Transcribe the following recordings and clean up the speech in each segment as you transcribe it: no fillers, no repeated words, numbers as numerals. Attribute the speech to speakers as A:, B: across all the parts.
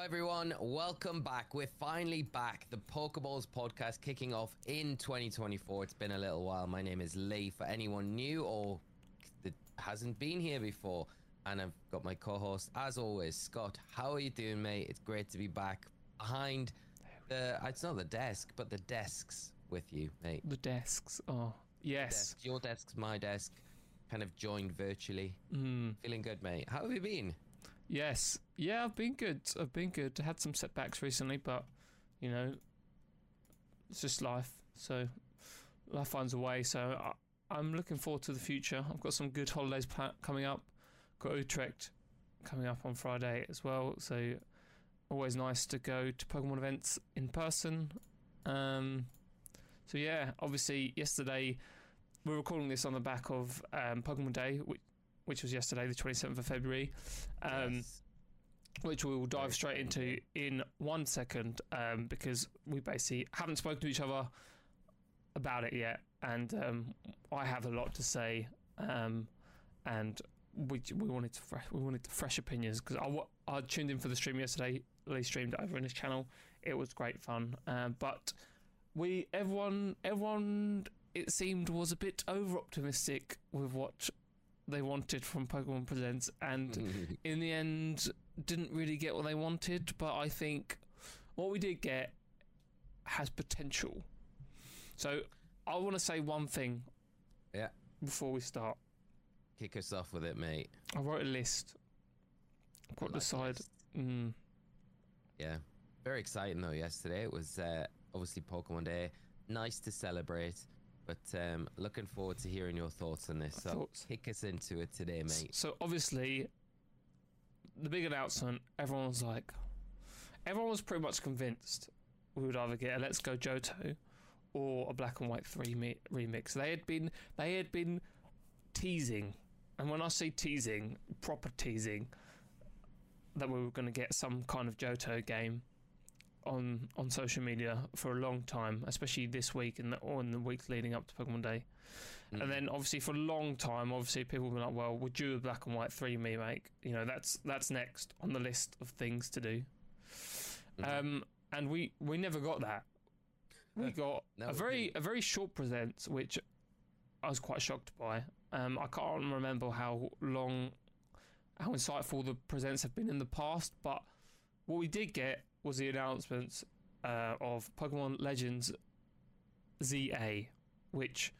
A: everyone, welcome back. We're finally back. The Pokeballs podcast kicking off in 2024. It's been a little while. My name is Lee, for anyone new or that hasn't been here before. And I've got my co-host, as always, Scott. How are you doing, mate? It's great to be back behind it's not the desk, but the desks with you, mate.
B: The desks, oh, yes.
A: Desk. Your desk's my desk, kind of joined virtually. Feeling good, mate. How have you been?
B: Yes. Yeah, I've been good. I had some setbacks recently, but, you know, it's just life. So, life finds a way. So, I'm looking forward to the future. I've got some good holidays coming up. Got Utrecht coming up on Friday as well. So, always nice to go to Pokemon events in person. So, yeah, obviously, yesterday, we're recording this on the back of Pokemon Day, which was yesterday, the 27th of February,
A: Yes.
B: which we will dive straight into in 1 second, because we basically haven't spoken to each other about it yet, and I have a lot to say, and we wanted fresh opinions, because I tuned in for the stream yesterday. Lee streamed it over on his channel. It was great fun, but everyone it seemed was a bit over optimistic with what they wanted from Pokemon Presents, and in the end didn't really get what they wanted. But I think what we did get has potential. So I want to say one thing before we start.
A: Kick us off with it, mate.
B: I wrote a list. I've got to decide.
A: Yeah, very exciting though. Yesterday it was obviously Pokemon Day. Nice to celebrate. But looking forward to hearing your thoughts on this. So kick us into it today, mate.
B: So obviously, the big announcement, everyone was pretty much convinced we would either get a Let's Go Johto or a Black and White 3 remix. They had been teasing, and when I say teasing, proper teasing, that we were going to get some kind of Johto game on social media for a long time, especially this week and in the weeks leading up to Pokemon Day. And then obviously for a long time, people have been like, well, we're due a Black and White 3 remake. You know, that's next on the list of things to do. And we never got that. We got a very short present, which I was quite shocked by. I can't remember how insightful the presents have been in the past, but what we did get was the announcements of Pokemon Legends ZA, which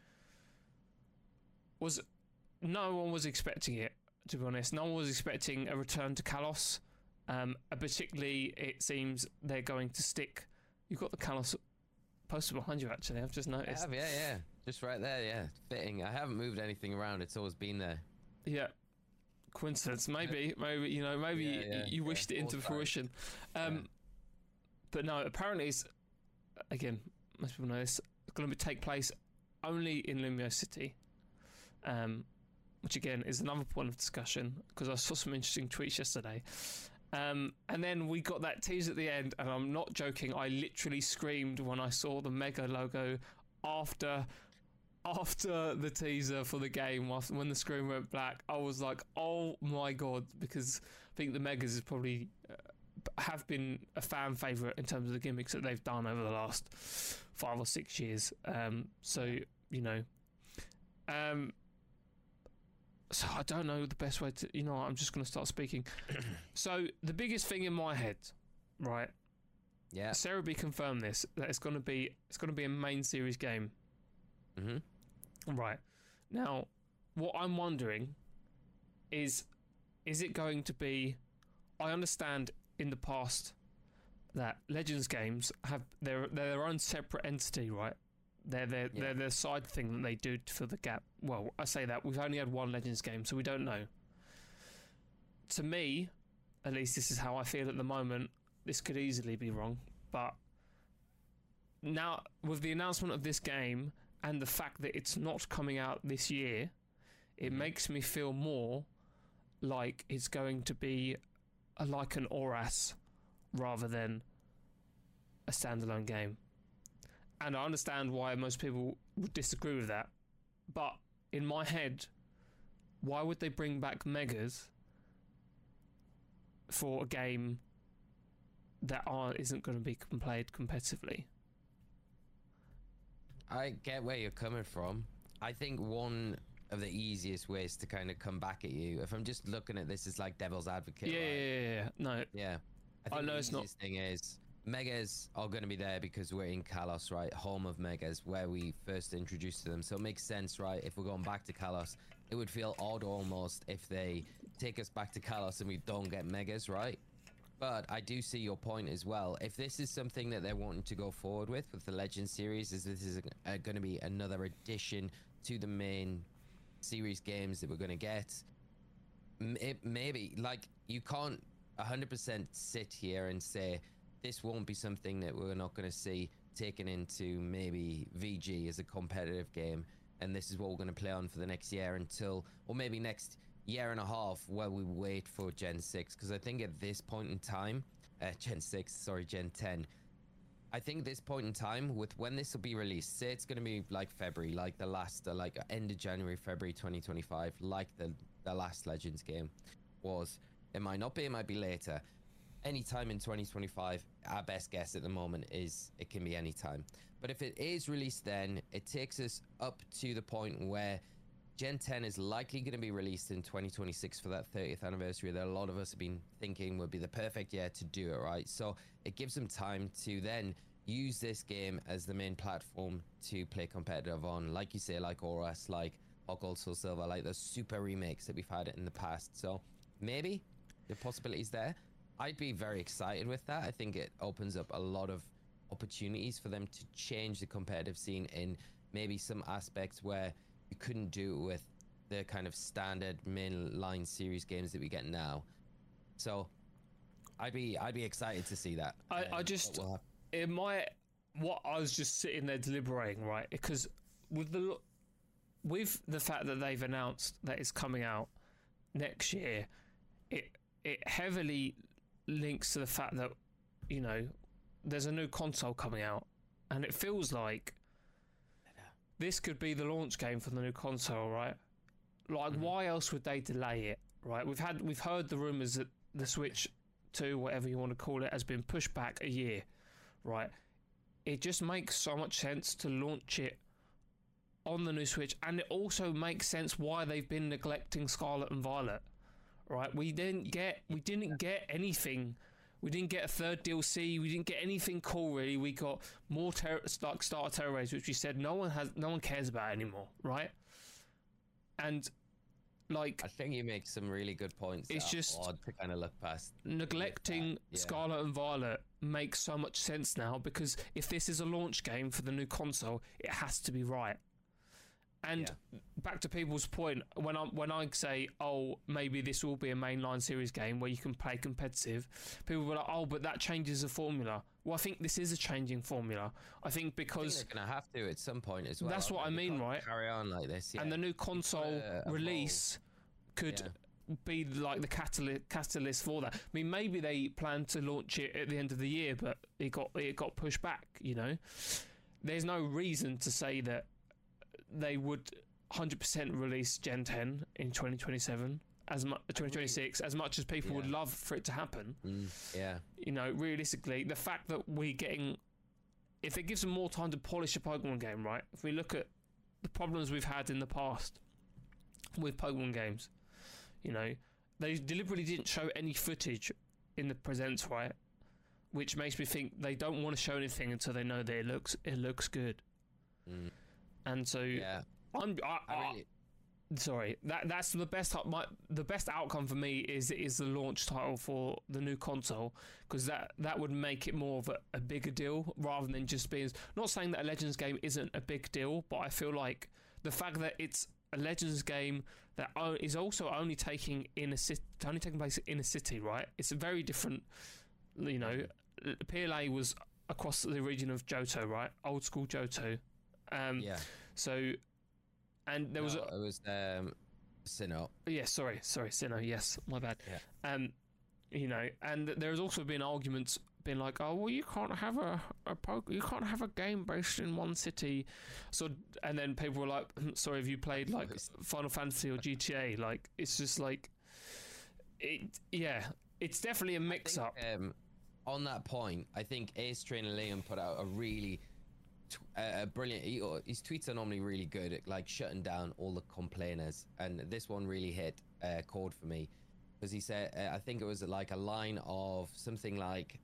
B: was no one was expecting it, to be honest. No one was expecting a return to Kalos. Particularly, it seems they're going to stick. You've got the Kalos poster behind you, actually. I've just noticed.
A: I have, yeah. Just right there, yeah. Fitting. I haven't moved anything around. It's always been there. Yeah.
B: Coincidence, maybe you wished it into fruition. But no, apparently it's, again, most people know this, it's going to take place only in Lumio City, which again is another point of discussion, because I saw some interesting tweets yesterday. And then we got that tease at the end, and I'm not joking, I literally screamed when I saw the Mega logo after the teaser for the game, when the screen went black. I was like, oh my god, because I think the Megas is probably have been a fan favourite in terms of the gimmicks that they've done over the last 5 or 6 years. So I don't know the best way to, I'm just going to start speaking. So the biggest thing in my head, right?
A: Yeah.
B: Sarah B confirmed this, that it's going to be a main series game. Right. Now, what I'm wondering is it going to be, I understand in the past that Legends games have their own separate entity, right? They're their side thing that they do to fill the gap. Well, I say that we've only had one Legends game, so we don't know. To me, at least this is how I feel at the moment. This could easily be wrong, but now with the announcement of this game and the fact that it's not coming out this year, it makes me feel more like it's going to be like an ORAS rather than a standalone game. And I understand why most people would disagree with that. But in my head, why would they bring back Megas for a game that isn't going to be played competitively.
A: I get where you're coming from. I think one of the easiest ways to kind of come back at you, if I'm just looking at this as like devil's advocate,
B: Yeah. No.
A: Yeah. I think
B: know
A: the
B: it's not.
A: easiest thing is Megas are going to be there because we're in Kalos, right? Home of Megas, where we first introduced them. So it makes sense, right? If we're going back to Kalos, it would feel odd almost if they take us back to Kalos and we don't get Megas, right? But I do see your point as well. If this is something that they're wanting to go forward with the Legend series, is this is going to be another addition to the main series games that we're going to get? Maybe, like, you can't 100% sit here and say this won't be something that we're not going to see taken into maybe VG as a competitive game, and this is what we're going to play on for the next year until, or maybe next year and a half, while we wait for Gen 6. Because I think at this point in time, Gen 10, I think at this point in time, with when this will be released, say it's going to be like February, like the last, like end of January, February 2025, like the last Legends game was. It might not be, it might be later. Anytime in 2025, our best guess at the moment is it can be any time. But if it is released then, it takes us up to the point where Gen 10 is likely going to be released in 2026 for that 30th anniversary that a lot of us have been thinking would be the perfect year to do it, right? So it gives them time to then use this game as the main platform to play competitive on, like you say, like ORAS, like Hot Gold Soul Silver, like the super remakes that we've had in the past. So maybe the possibilities there. I'd be very excited with that. I think it opens up a lot of opportunities for them to change the competitive scene in maybe some aspects where you couldn't do it with the kind of standard mainline series games that we get now. So I'd be excited to see that.
B: I just what I was just sitting there deliberating, right? Because with the fact that they've announced that it's coming out next year, it heavily links to the fact that, you know, there's a new console coming out, and it feels like this could be the launch game for the new console, right? Like, why else would they delay it, right? We've heard the rumors that the Switch 2, whatever you want to call it, has been pushed back a year, right? It just makes so much sense to launch it on the new Switch, and it also makes sense why they've been neglecting Scarlet and Violet, right? We didn't get anything. We didn't get a third DLC. We didn't get anything cool, really. We got more like Starter Terror Raids, which we said no one cares about anymore, right? And like,
A: I think you make some really good points.
B: It's just
A: odd to kind of look past.
B: Neglecting Scarlet and Violet makes so much sense now, because if this is a launch game for the new console, it has to be right. And back to people's point, when I say, oh, maybe this will be a mainline series game where you can play competitive, people were like, oh, but that changes the formula. Well, I think this is a changing formula. I think because
A: they're going to have to at some point as well.
B: That's what I mean, right?
A: Carry on like this,
B: And the new console release could be like the catalyst for that. I mean, maybe they plan to launch it at the end of the year, but it got pushed back. You know, there's no reason to say that they would 100% release Gen 10 in 2027 2026, as much as people would love for it to happen. You know, realistically, the fact that we're getting, if it gives them more time to polish a Pokemon game, right? If we look at the problems we've had in the past with Pokemon games, you know, they deliberately didn't show any footage in the presents, right? Which makes me think they don't want to show anything until they know that it looks good. And so sorry, that's the best. The best outcome for me is the launch title for the new console, because that would make it more of a bigger deal rather than just being. Not saying that a Legends game isn't a big deal, but I feel like the fact that it's a Legends game that is also only taking place in a city, right? It's a very different. You know, PLA was across the region of Johto, right? Old school Johto. So, and there was Sinnoh. Yeah, sorry, Sinnoh. Yes, my bad. Yeah. You know, and there's also been arguments being like, oh, well, you can't have a game based in one city. So, and then people were like, sorry, have you played like Final Fantasy or GTA? Like, it's just like, it's definitely a mix up.
A: on that point, I think Ace Trainer Liam put out a really brilliant. His tweets are normally really good at like shutting down all the complainers, and this one really hit chord for me because he said, I think it was like a line of something like,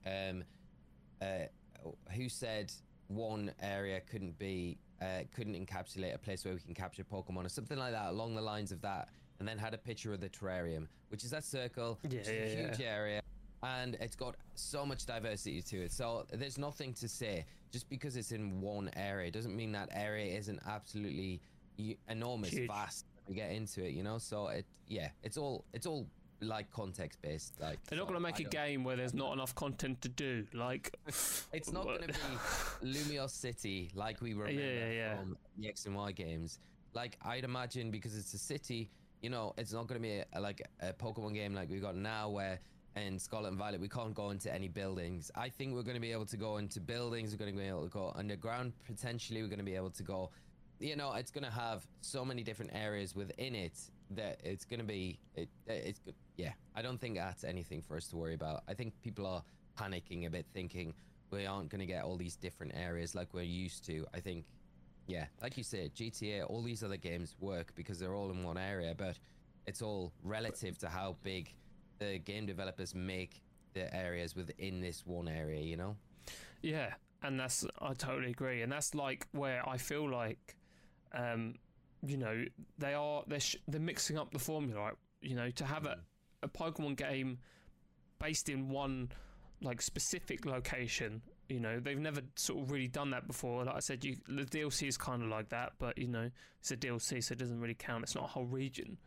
A: who said one area couldn't encapsulate a place where we can capture Pokemon or something like that, along the lines of that, and then had a picture of the terrarium, which is that circle, which is a huge area, and it's got so much diversity to it. So there's nothing to say. Just because it's in one area doesn't mean that area isn't absolutely enormous, huge, vast when we get into it, you know. So it's all like context based. Like,
B: they're not going to make a game where there's not enough content to do. Like,
A: it's not going to be Lumiose City like we remember from the X and Y games. Like, I'd imagine, because it's a city, you know, it's not going to be a Pokemon game like we got now, where in Scarlet and Violet we can't go into any buildings. I think we're going to be able to go into buildings. We're going to be able to go underground. Potentially, we're going to be able to go. You know, it's going to have so many different areas within it that it's going to be. It's good. Yeah, I don't think that's anything for us to worry about. I think people are panicking a bit, thinking we aren't going to get all these different areas like we're used to. I think, yeah, like you said, GTA, all these other games work because they're all in one area, but it's all relative to how big the game developers make the areas within this one area, you know?
B: Yeah, and I totally agree. And that's like where I feel like, you know, they're mixing up the formula, you know, to have a Pokemon game based in one like specific location. You know, they've never sort of really done that before. Like I said, the DLC is kind of like that, but you know, it's a DLC, so it doesn't really count. It's not a whole region.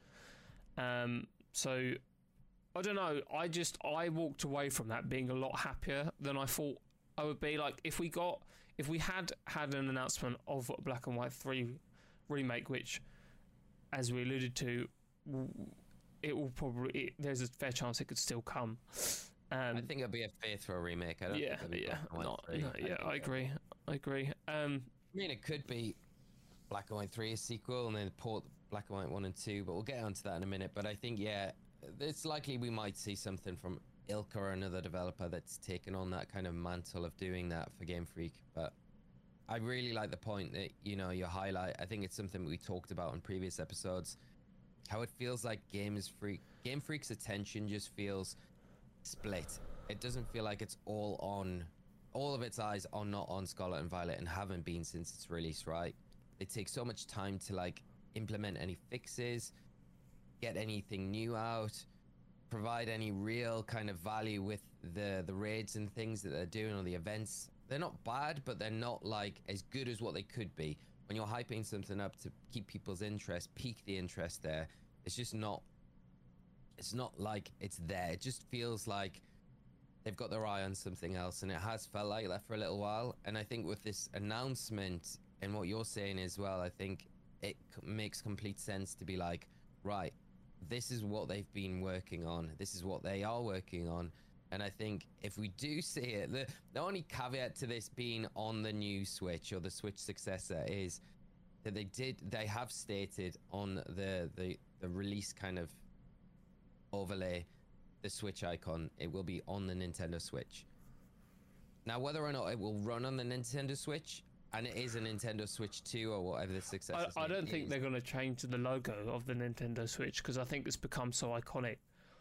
B: So I don't know. I walked away from that being a lot happier than I thought I would be. Like, if we had an announcement of Black and White 3 remake, which, as we alluded to, it will probably, there's a fair chance it could still come.
A: I think it'll be a faithful remake. I don't think it'll be
B: I agree. I
A: mean, it could be Black and White 3 a sequel and then port Black and White 1 and 2, but we'll get onto that in a minute. But I think, it's likely we might see something from Ilka or another developer that's taken on that kind of mantle of doing that for Game Freak. But I really like the point that, you know, you highlight. I think it's something we talked about in previous episodes, how it feels like Game Freak's attention just feels split. It doesn't feel like it's all of its eyes are not on Scarlet and Violet, and haven't been since its release, right? They take so much time to like implement any fixes, get anything new out, provide any real kind of value with the raids and things that they're doing, or the events. They're not bad, but they're not like as good as what they could be. When you're hyping something up to keep people's interest, pique the interest there, it's just not, it's not like it's there. It just feels like they've got their eye on something else, and it has felt like that for a little while. And I think with this announcement and what you're saying as well, I think it makes complete sense to be like, right, this is what they've been working on. This is what they are working on. And I think if we do see it, the only caveat to this being on the new Switch or the Switch successor is that they have stated on the release kind of overlay, the Switch icon, it will be on the Nintendo Switch. Now, whether or not it will run on the Nintendo Switch, and it is a Nintendo Switch 2 or whatever the successor is.
B: I don't think they're going to change the logo of the Nintendo Switch, because I think it's become so iconic.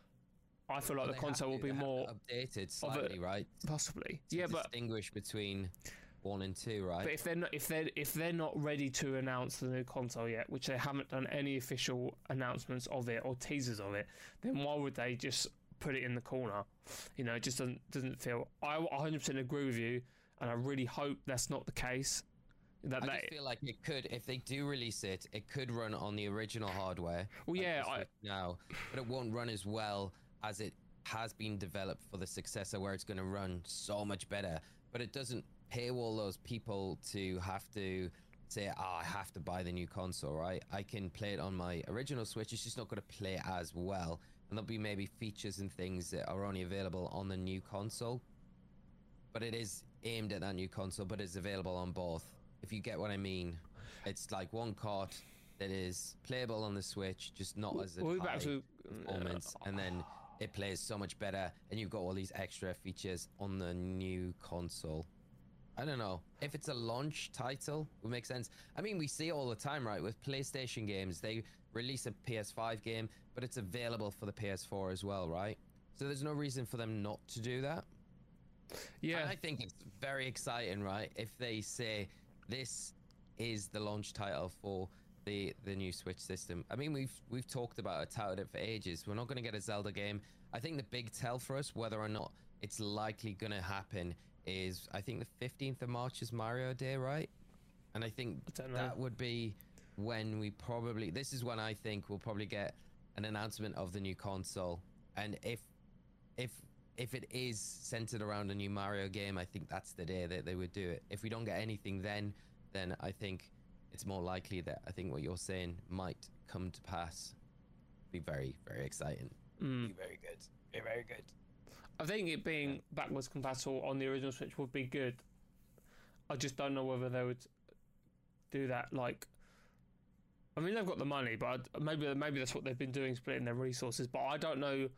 B: I feel like the console will be more
A: updated slightly, right?
B: Possibly,
A: to distinguish between 1 and 2, right?
B: But if they're not ready to announce the new console yet, which they haven't done any official announcements of it or teasers of it, then why would they just put it in the corner? You know, it just doesn't feel. I 100% agree with you, and I really hope that's not the case.
A: I just feel like it could, if they do release it, it could run on the original hardware.
B: Well,
A: now, but it won't run as well as it has been developed for the successor, where it's going to run so much better. But it doesn't paywall those people to have to say, I have to buy the new console, right? I can play it on my original Switch. It's just not going to play as well. And there'll be maybe features and things that are only available on the new console. But it is aimed at that new console, but it's available on both. If you get what I mean. It's like one cart that is playable on the Switch, just not as a high performance, and then it plays so much better, and you've got all these extra features on the new console. I don't know if it's a launch title would make sense. I mean, we see it all the time, right? With PlayStation games, they release a PS5 game, but it's available for the PS4 as well, right? So there's no reason for them not to do that.
B: Yeah,
A: And I think it's very exciting, right? If they say this is the launch title for the new Switch system. I mean, we've talked about it, touted it for ages. We're not going to get a Zelda game. I think the big tell for us whether or not it's likely going to happen is, I think the 15th of March is Mario Day, right? And I think that would be when we probably, this is when I think we'll probably get an announcement of the new console. And if it is centered around a new Mario game, I think that's the day that they would do it. If we don't get anything then I think it's more likely that I think what you're saying might come to pass. Be very, very exciting. Be very good. Be very good.
B: I think it being backwards compatible on the original Switch would be good. I just don't know whether they would do that. Like, I mean, they've got the money, but maybe that's what they've been doing, splitting their resources. But I don't know.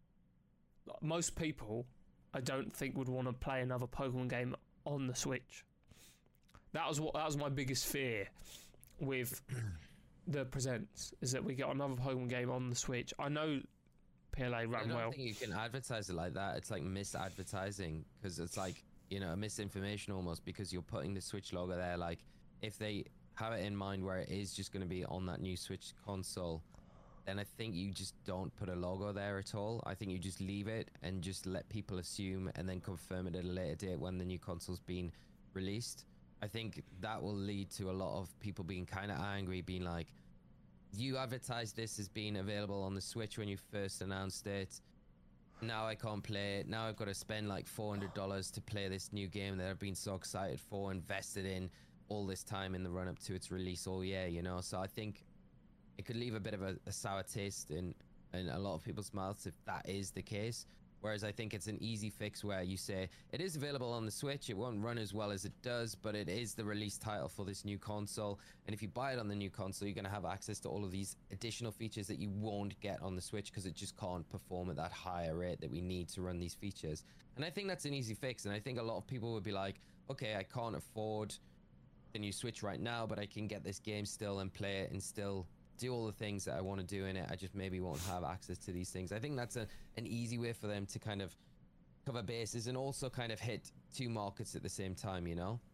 B: Most people, I don't think would want to play another Pokemon game on the Switch. That was my biggest fear with the Presents, is that we get another Pokemon game on the Switch. I know PLA ran well.
A: I don't think you can advertise it like that. It's like misadvertising, because it's like, you know, misinformation almost, because you're putting the Switch logo there. Like, if they have it in mind where it is just going to be on that new Switch console, then I think you just don't put a logo there at all. I think you just leave it and just let people assume, and then confirm it at a later date when the new console's been released. I think that will lead to a lot of people being kind of angry, being like, you advertised this as being available on the Switch when you first announced it. Now I can't play it. Now I've got to spend like $400 to play this new game that I've been so excited for, invested in all this time in the run up to its release all year, you know? So I think it could leave a bit of a sour taste in a lot of people's mouths if that is the case. Whereas I think it's an easy fix where you say it is available on the Switch. It won't run as well as it does, but it is the release title for this new console. And if you buy it on the new console, you're going to have access to all of these additional features that you won't get on the Switch, because it just can't perform at that higher rate that we need to run these features. And I think that's an easy fix. And I think a lot of people would be like, okay, I can't afford the new Switch right now, but I can get this game still and play it and still do all the things that I want to do in it. I just maybe won't have access to these things. I think that's an easy way for them to kind of cover bases and also kind of hit two markets at the same time, you know?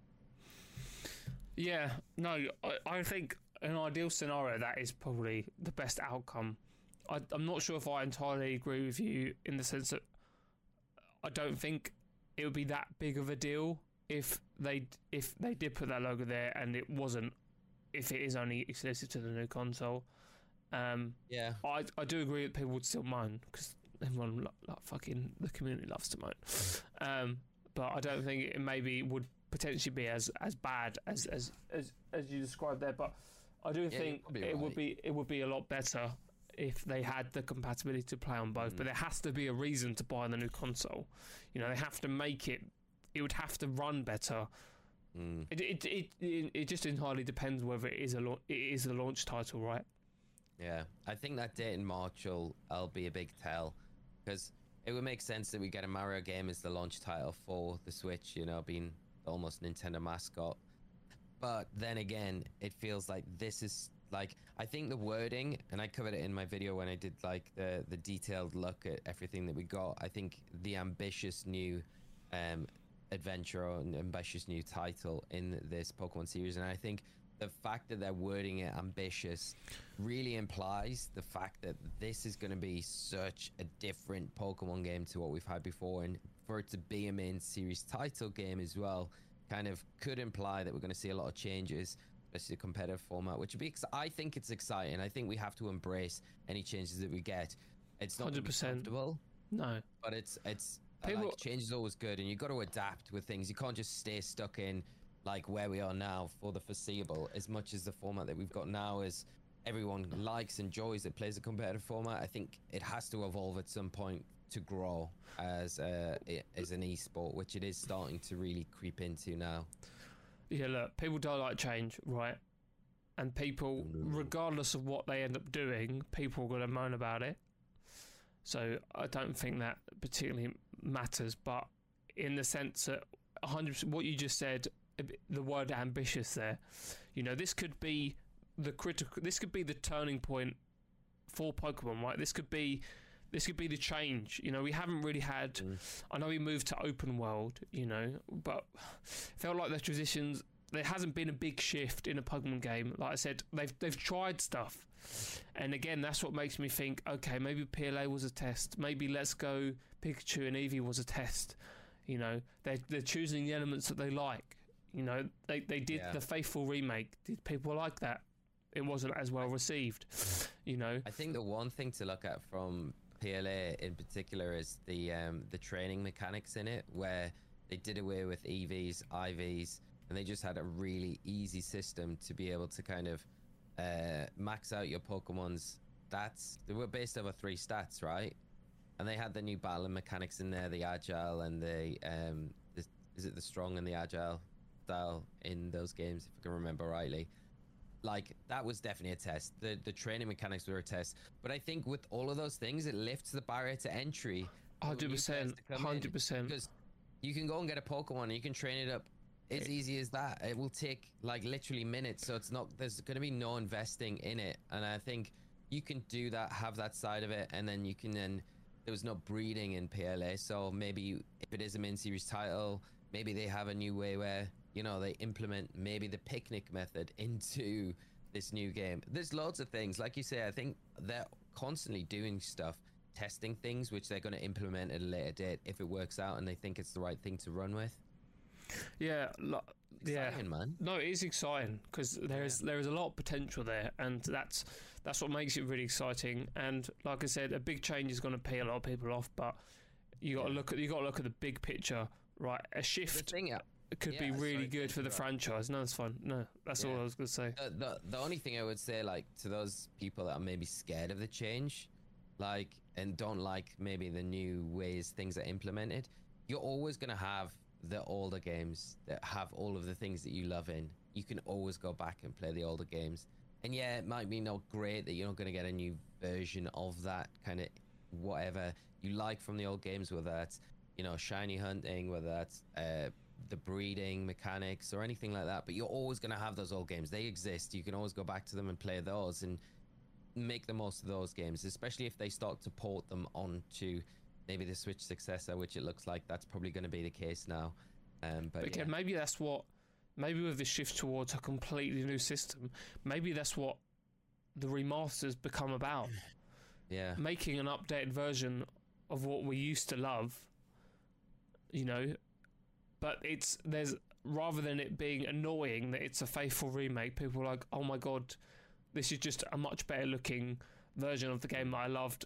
B: Yeah, no, I think in an ideal scenario that is probably the best outcome. I'm not sure if I entirely agree with you in the sense that I don't think it would be that big of a deal if they did put that logo there and it wasn't, if it is only exclusive to the new console.
A: Yeah,
B: I do agree that people would still moan, because everyone, like fucking the community loves to moan. But I don't think it maybe would potentially be as bad as you described there. But I do think it would be a lot better if they had the compatibility to play on both. But there has to be a reason to buy the new console. You know, they have to make it. It would have to run better. It just entirely depends whether it is the launch title, right?
A: Yeah, I think that date in March will be a big tell, because it would make sense that we get a Mario game as the launch title for the Switch, you know, being almost Nintendo mascot. But then again, it feels like this is like, I think the wording, and I covered it in my video when I did like the detailed look at everything that we got. I think the ambitious new adventure or an ambitious new title in this Pokemon series, and I think the fact that they're wording it ambitious really implies the fact that this is going to be such a different Pokemon game to what we've had before, and for it to be a main series title game as well kind of could imply that we're going to see a lot of changes, especially the competitive format, which would be I think it's exciting. I think we have to embrace any changes that we get. It's not 100% comfortable,
B: no,
A: but it's like, change is always good, and you got to adapt with things. You can't just stay stuck in like where we are now for the foreseeable. As much as the format that we've got now is everyone likes, enjoys, it plays a competitive format, I think it has to evolve at some point to grow as an esport, which it is starting to really creep into now.
B: Yeah, look, people don't like change, right? And people, regardless of what they end up doing, people are going to moan about it. So I don't think that particularly matters. But in the sense that 100%, what you just said, the word ambitious there, you know, this could be this could be the turning point for Pokemon, right? This could be the change. You know, we haven't really had. I know we moved to open world, you know, but felt like the transitions. There hasn't been a big shift in a Pokemon game. Like I said, they've tried stuff, and again, that's what makes me think. Okay, maybe PLA was a test. Maybe Let's Go Pikachu and Eevee was a test. You know, they're choosing the elements that they like. You know, they did the Faithful remake. Did people like that? It wasn't as well received. You know,
A: I think the one thing to look at from PLA in particular is the training mechanics in it, where they did away with EVs, IVs, and they just had a really easy system to be able to kind of max out your Pokemon's stats. They were based over 3 stats, right? And they had the new battling mechanics in there, the agile and the is it the strong and the agile style in those games, if I can remember rightly. Like, that was definitely a test. The training mechanics were a test. But I think with all of those things, it lifts the barrier to entry.
B: 100%, 100%.
A: Because you can go and get a Pokemon and you can train it up as easy as that. It will take like literally minutes. So it's not, there's going to be no investing in it. And I think you can do that, have that side of it. And then you can there was no breeding in PLA. So maybe if it is a main series title, maybe they have a new way where, you know, they implement maybe the picnic method into this new game. There's loads of things. Like you say, I think they're constantly doing stuff, testing things, which they're going to implement at a later date if it works out and they think it's the right thing to run with.
B: Yeah,
A: Exciting, man.
B: No, it is exciting because there is a lot of potential there, and that's what makes it really exciting. And like I said, a big change is going to pay a lot of people off, but you got to look at the big picture, right? A shift could be really good for the franchise. No, that's fine. No, that's all I was going to say.
A: The only thing I would say, like, to those people that are maybe scared of the change, like, and don't like maybe the new ways things are implemented, you're always going to have the older games that have all of the things that you love in. You can always go back and play the older games. And yeah, it might be not great that you're not going to get a new version of that kind of whatever you like from the old games, whether that's, you know, shiny hunting, whether that's the breeding mechanics or anything like that, but you're always going to have those old games. They exist. You can always go back to them and play those and make the most of those games, especially if they start to port them onto maybe the Switch successor, which it looks like that's probably going to be the case now. But
B: again, maybe that's what, maybe with the shift towards a completely new system, maybe that's what the remasters become about.
A: Yeah,
B: making an updated version of what we used to love, you know. But there's, rather than it being annoying that it's a faithful remake, people are like, oh my god, this is just a much better looking version of the game that I loved,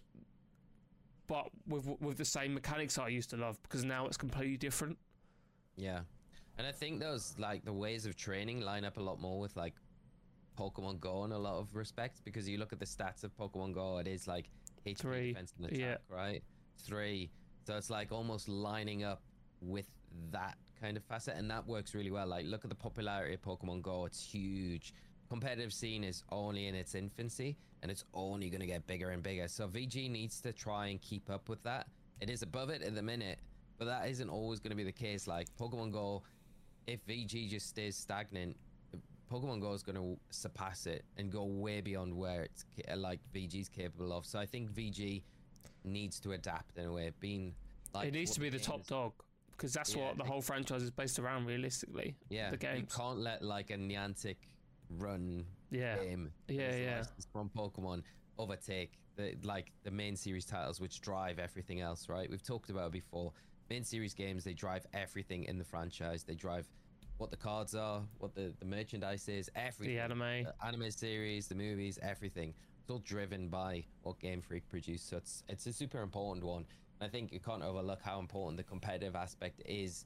B: but with the same mechanics I used to love, because now it's completely different.
A: Yeah, and I think those, like, the ways of training line up a lot more with like Pokemon Go in a lot of respects, because you look at the stats of Pokemon Go, it is like HP,
B: 3,
A: defense, and attack, right? 3, so it's like almost lining up with that kind of facet, and that works really well. Like, look at the popularity of Pokemon Go. It's huge. Competitive scene is only in its infancy, and it's only going to get bigger and bigger. So VG needs to try and keep up with that. It is above it at the minute, but that isn't always going to be the case. Like Pokemon Go, if VG just stays stagnant, Pokemon Go is going to surpass it and go way beyond where it's like VG's capable of. So I think VG needs to adapt in a way, being like,
B: it needs to be the top dog, because that's what the whole franchise is based around, realistically.
A: Yeah,
B: the games.
A: You can't let like a Niantic run game from Pokemon overtake the main series titles, which drive everything else, right? We've talked about it before. Main series games, they drive everything in the franchise. They drive what the cards are, what the merchandise is, everything. The anime series, the movies, everything. It's all driven by what Game Freak produced. So it's a super important one. I think you can't overlook how important the competitive aspect is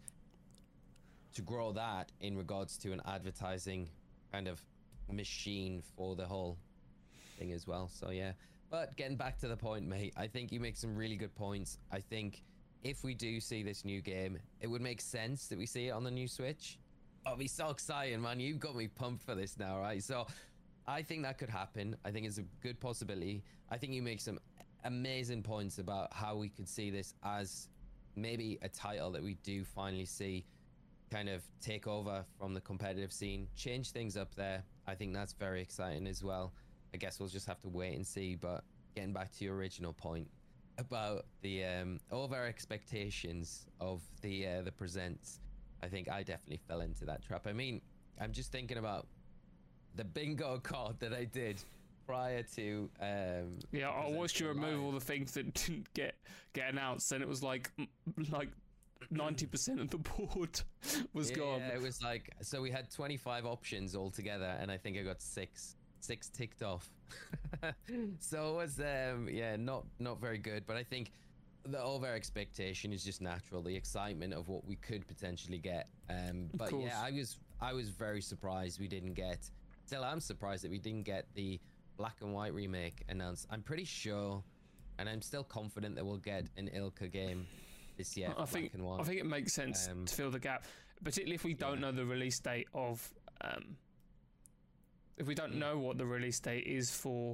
A: to grow that in regards to an advertising kind of machine for the whole thing as well. So yeah, but getting back to the point, mate, I think you make some really good points. I think if we do see this new game, it would make sense that we see it on the new Switch. Oh, it'd be so exciting, man. You've got me pumped for this now, right? So I think that could happen. I think it's a good possibility. I think you make some amazing points about how we could see this as maybe a title that we do finally see kind of take over from the competitive scene, change things up there. I think that's very exciting as well. I guess we'll just have to wait and see. But getting back to your original point about the over expectations of the presents, I think I definitely fell into that trap. I mean, I'm just thinking about the bingo card that I did prior to
B: I watched you remove all the things that didn't get announced, and it was like 90% of the board was gone.
A: Yeah, it was like, so we had 25 options altogether, and I think I got six ticked off. So it was not very good. But I think the over expectation is just natural, the excitement of what we could potentially get. But yeah, I was very surprised we didn't get. Still, I'm surprised that we didn't get the Black and White remake announced. I'm pretty sure, and I'm still confident that we'll get an ILCA game this year.
B: I think it makes sense to fill the gap, particularly if we don't know the release date of. If we don't know what the release date is for,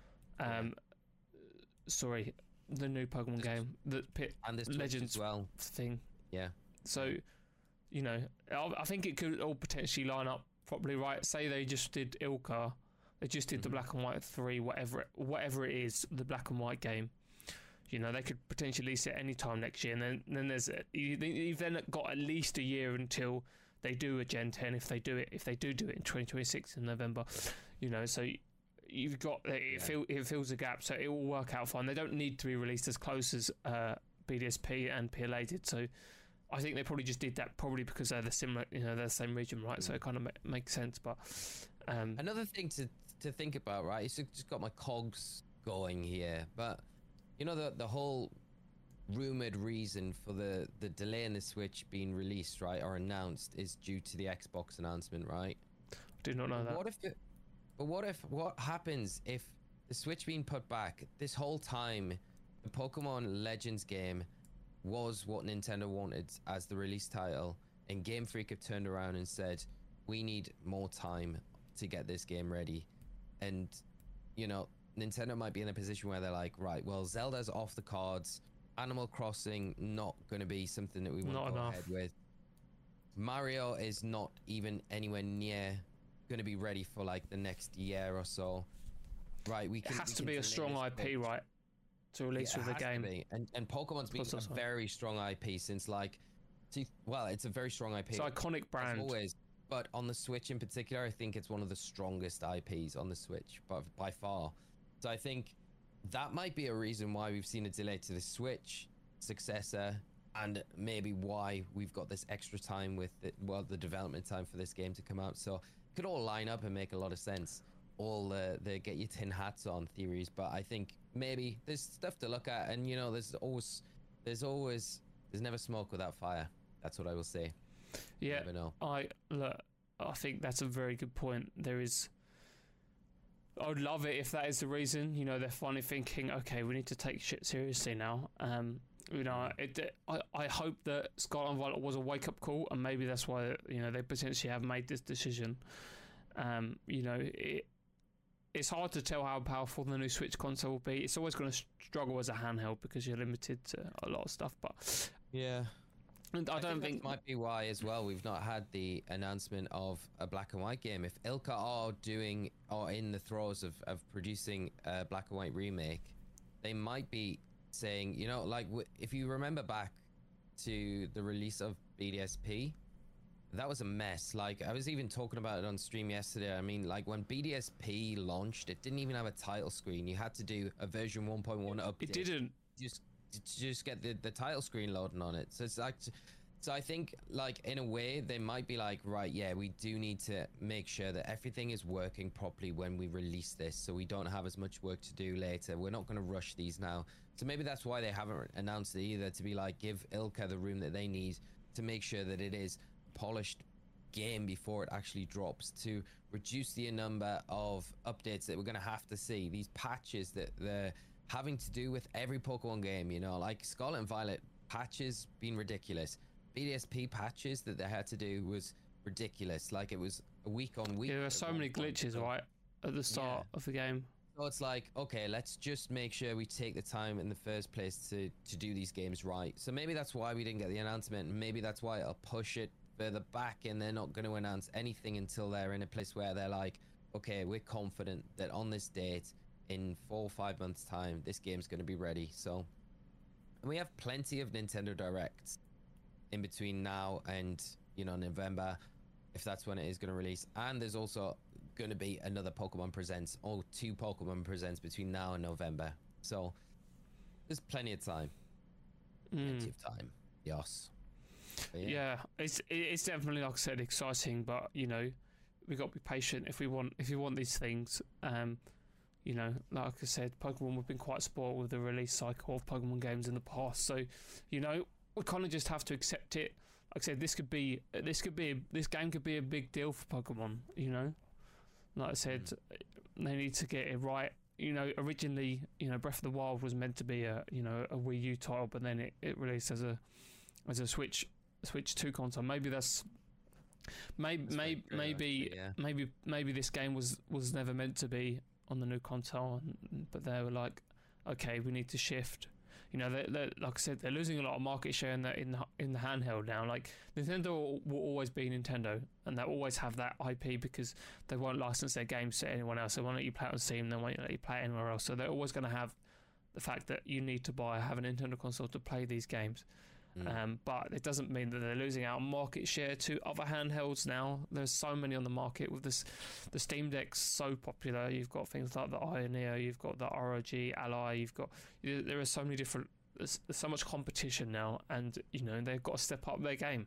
B: the new Pokemon game, the
A: and this
B: Legends
A: as well
B: thing.
A: Yeah.
B: So, you know, I think it could all potentially line up properly, right? Say they just did ILCA, they just did the Black and White 3, whatever it is, the Black and White game. You know, they could potentially release it any time next year, and then there's you've then got at least a year until they do a Gen 10 if they do it in 2026 in November. You know, so you've got it fills a gap, so it will work out fine. They don't need to be released as close as BDSP and PLA did. So I think they probably just did that probably because they're the similar, you know, they're the same region, right? So it kind of makes sense. But
A: another thing to think about, right? It's just got my cogs going here, but you know the whole rumored reason for the delay in the Switch being released, right, or announced, is due to the Xbox announcement, right?
B: I did not know that.
A: What happens if the Switch being put back this whole time? The Pokemon Legends game was what Nintendo wanted as the release title, and Game Freak have turned around and said, we need more time to get this game ready. And you know, Nintendo might be in a position where they're like, right, well, Zelda's off the cards, Animal Crossing not going to be something that we want to go ahead with, Mario is not even anywhere near going to be ready for like the next year or so, right? It
B: has to be a strong IP, right, to release with the game.
A: And Pokemon's been a very strong IP since it's a very strong IP.
B: It's an iconic brand.
A: Always. But on the Switch in particular, I think it's one of the strongest IPs on the Switch, by far. So I think that might be a reason why we've seen a delay to the Switch successor, and maybe why we've got this extra time with the development time for this game to come out. So it could all line up and make a lot of sense. All the get your tin hats on theories, but I think maybe there's stuff to look at, and you know, there's never smoke without fire. That's what I will say.
B: Yeah,
A: never know.
B: I think that's a very good point. I would love it if that is the reason. You know, they're finally thinking, okay, we need to take shit seriously now. You know, I hope that Scarlet and Violet was a wake-up call, and maybe that's why, you know, they potentially have made this decision. You know, it's hard to tell how powerful the new Switch console will be. It's always going to struggle as a handheld because you're limited to a lot of stuff. But
A: yeah,
B: and I don't think
A: that might be why as well we've not had the announcement of a Black and White game. If ILCA are in the throes of producing a Black and White remake, they might be saying, you know, like if you remember back to the release of BDSP, that was a mess. Like, I was even talking about it on stream yesterday. I mean, like, when BDSP launched, it didn't even have a title screen. You had to do a version 1.1 update.
B: It didn't.
A: Just get the title screen loading on it. So it's like, so I think, like, in a way, they might be like, right, yeah, we do need to make sure that everything is working properly when we release this, so we don't have as much work to do later. We're not going to rush these now. So maybe that's why they haven't announced it either, to be like, give ILCA the room that they need to make sure that it is polished game before it actually drops, to reduce the number of updates that we're going to have to see, these patches that they're having to do with every Pokemon game. You know, like Scarlet and Violet patches being ridiculous, BDSP patches that they had to do was ridiculous. Like, it was a week on week.
B: Yeah, there were so many glitches right at the start of the game.
A: So it's like, okay, let's just make sure we take the time in the first place to do these games right. So maybe that's why we didn't get the announcement, and maybe that's why I'll push it further back, and they're not going to announce anything until they're in a place where they're like, okay, we're confident that on this date, in 4 or 5 months' time, this game's going to be ready. So, and we have plenty of Nintendo Directs in between now and, you know, November, if that's when it is going to release. And there's also going to be another Pokemon Presents, or 2 Pokemon Presents between now and November. So there's plenty of time. Plenty of time. Yes.
B: Yeah, it's definitely, like I said, exciting, but you know, we got to be patient if we want these things. You know, like I said, Pokemon, we've been quite spoiled with the release cycle of Pokemon games in the past, so you know, we kind of just have to accept it. Like I said, this game could be a big deal for Pokemon. You know, like I said, they need to get it right. You know, originally, you know, Breath of the Wild was meant to be a Wii U title, but then it released as a Switch 2 console. Maybe that's maybe this game was never meant to be on the new console, but they were like, okay, we need to shift. You know, they like I said, they're losing a lot of market share in the handheld now. Like, Nintendo will always be Nintendo, and they'll always have that IP because they won't license their games to anyone else. They won't let you play it on Steam, they won't let you play it anywhere else. So they're always going to have the fact that you need to have a Nintendo console to play these games. But it doesn't mean that they're losing out on market share to other handhelds now. There's so many on the market with this. The Steam Deck's so popular. You've got things like the Aya Neo, you've got the ROG Ally, there are so many different. There's so much competition now, and you know, they've got to step up their game.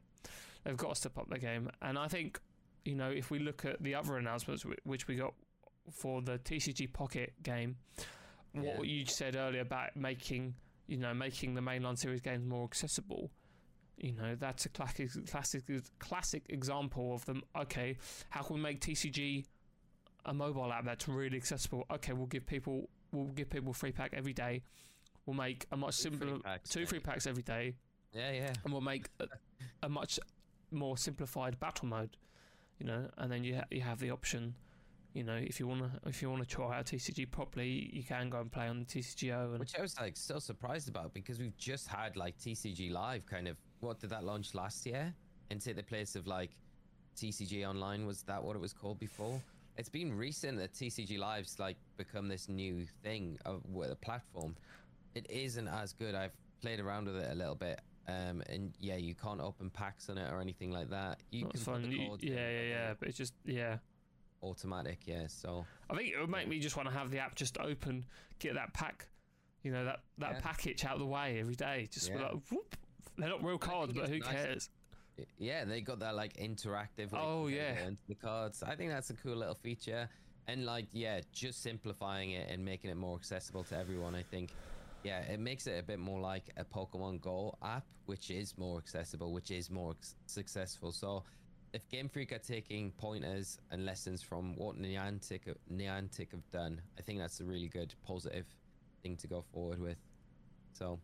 B: And I think, you know, if we look at the other announcements which we got for the TCG Pocket game, what you said earlier about making the mainline series games more accessible, you know, that's a classic example of them. Okay, how can we make TCG a mobile app that's really accessible? Okay, we'll give people free pack every day. We'll make a much simpler 2 free packs every day.
A: Yeah.
B: And we'll make a much more simplified battle mode, you know, and then you have the option. You know, if you wanna try out TCG properly, you can go and play on the TCGO.
A: Which I was like still surprised about, because we've just had like TCG Live kind of. What did that launch last year? And take the place of like TCG Online. Was that what it was called before? It's been recent that TCG Live's like become this new thing with a platform. It isn't as good. I've played around with it a little bit. And yeah, you can't open packs on it or anything like that. You can put the codes in,
B: but it's just
A: automatic, so
B: I think it would make me just want to have the app just open, get that pack, you know, that package out of the way every day. Just like, whoop. They're not real cards, but who cares?
A: Yeah, they got that like interactive. Into the cards. I think that's a cool little feature, and like just simplifying it and making it more accessible to everyone. I think, it makes it a bit more like a Pokemon Go app, which is more accessible, which is more successful. So, if Game Freak are taking pointers and lessons from what Niantic have done, I think that's a really good positive thing to go forward with. So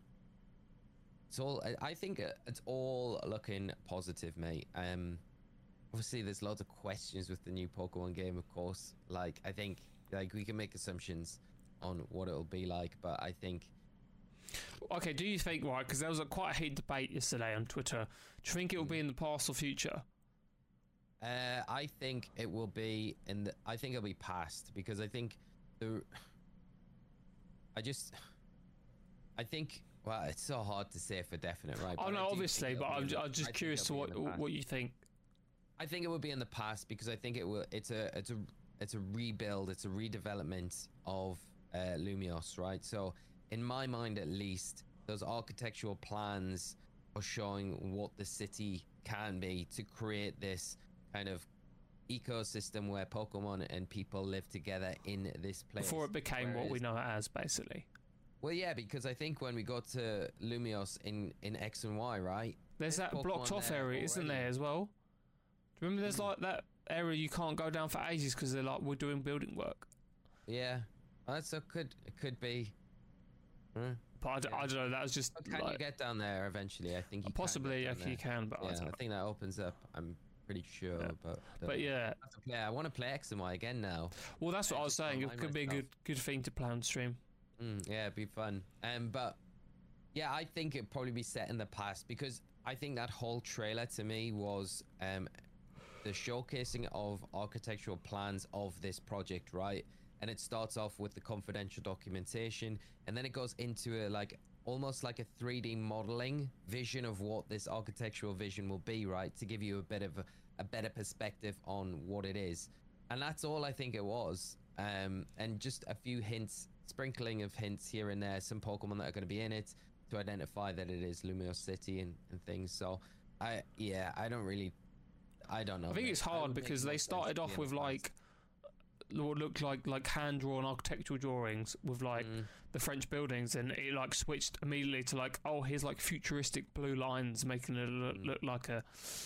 A: I think it's all looking positive, mate. Obviously there's lots of questions with the new Pokemon game, of course. Like, I think like we can make assumptions on what it'll be like, but I think.
B: Okay, do you think, right, because there was quite a heated debate yesterday on Twitter, do you think it will be in the past or future?
A: I think it will be I think it'll be past, because I think well, it's so hard to say for definite, right?
B: Oh no, obviously, but I'm just curious to what you think.
A: I think it will be in the past, because I think it's a rebuild, it's a redevelopment of Lumiose, right? So in my mind, at least, those architectural plans are showing what the city can be to create this kind of ecosystem where Pokemon and people live together in this place.
B: Before it became what we know it as, basically.
A: Well, yeah, because I think when we got to Lumiose in X and Y, right?
B: There's that
A: Pokemon
B: blocked off area, already. Isn't there, as well? Do you remember there's like that area you can't go down for ages because they're like, we're doing building work.
A: Yeah. So it could be.
B: But I don't know, that was just...
A: Can you get down there eventually? I think you
B: possibly, you can, but
A: I think that opens up. I'm pretty sure.
B: Yeah.
A: But
B: But yeah,
A: I want to play X and Y again now.
B: well, that's what I was
A: just
B: saying. It
A: remind
B: could be a
A: myself.
B: good thing to play on stream.
A: Yeah, it'd be fun. But yeah, I think it'd probably be set in the past because I think that whole trailer to me was the showcasing of architectural plans of this project, right? And it starts off with the confidential documentation, and then it goes into almost like a 3D modeling vision of what this architectural vision will be, right? To give you a bit of a better perspective on what it is. And that's all I think it was. And just a few hints, sprinkling of hints here and there, some Pokemon that are going to be in it to identify that it is Lumiose City and things. So I don't know.
B: I think it's hard because they started off with like what looked like hand drawn architectural drawings with like the French buildings, and it like switched immediately to like, oh, here's like futuristic blue lines making it look like a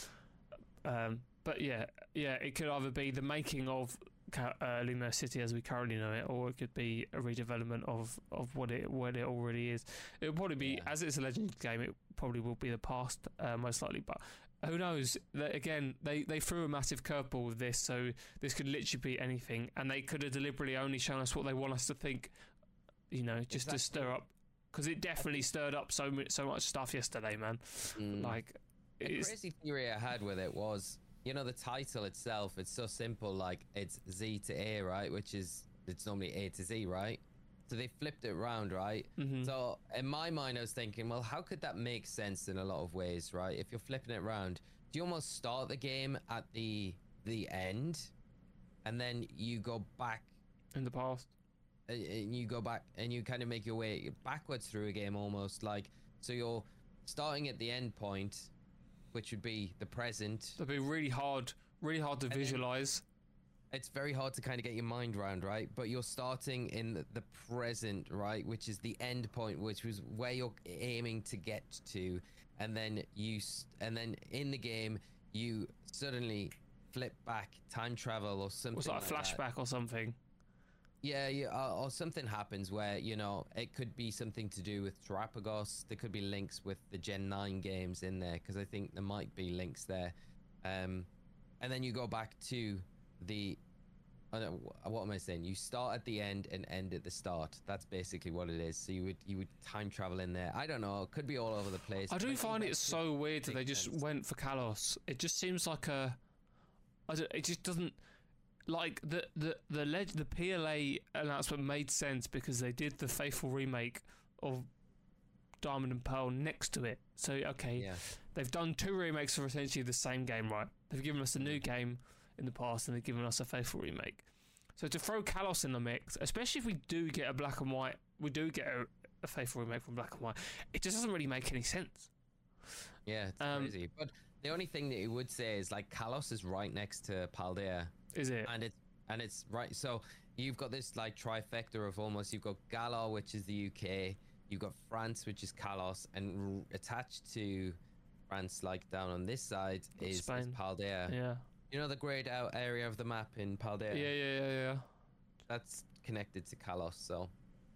B: but yeah, it could either be the making of Lumiose City as we currently know it, or it could be a redevelopment of what it already is. It would probably be, as it's a Legends game, it probably will be the past, most likely, but who knows? Again, they threw a massive curveball with this, so this could literally be anything, and they could have deliberately only shown us what they want us to think, just to stir up, because it definitely stirred up so much stuff yesterday, man. Like,
A: the crazy theory I had with it was, the title itself, it's so simple, like it's Z to A, right? Which is, it's normally A to Z, right? So they flipped it around, right? So in my mind, I was thinking, well, how could that make sense in a lot of ways, right? If you're flipping it around, do you almost start the game at the end, and then you go back
B: in the past,
A: and you go back and you kind of make your way backwards through a game almost, like, so you're starting at the end point, which would be the present.
B: That'd be really hard to visualize.
A: It's very hard to kind of get your mind around, right? But you're starting in the present, right? Which is the end point, which was where you're aiming to get to. And then in the game, you suddenly flip back, time travel or something.
B: Was like a flashback or something?
A: Yeah, or something happens where, it could be something to do with Terrapagos. There could be links with the Gen 9 games in there, because I think there might be links there. And then you go back to what am I saying? You start at the end and end at the start. That's basically what it is. So you would time travel in there. I don't know. It could be all over the place.
B: I do find it so weird that they just went for Kalos. It just seems like it just doesn't, like the PLA announcement made sense because they did the faithful remake of Diamond and Pearl next to it. So they've done two remakes of essentially the same game, right? They've given us a new game in the past, and they've given us a faithful remake. So to throw Kalos in the mix, especially if we do get a black and white, we do get a faithful remake from black and white, it just doesn't really make any sense.
A: Yeah, it's crazy. But the only thing that you would say is, like, Kalos is right next to Paldea.
B: Is it?
A: And it's right. So you've got this like trifecta of almost. You've got Galar, which is the UK. You've got France, which is Kalos, and attached to France, like down on this side, is Paldea.
B: Yeah.
A: The grayed out area of the map in Paldea?
B: Yeah.
A: That's connected to Kalos, so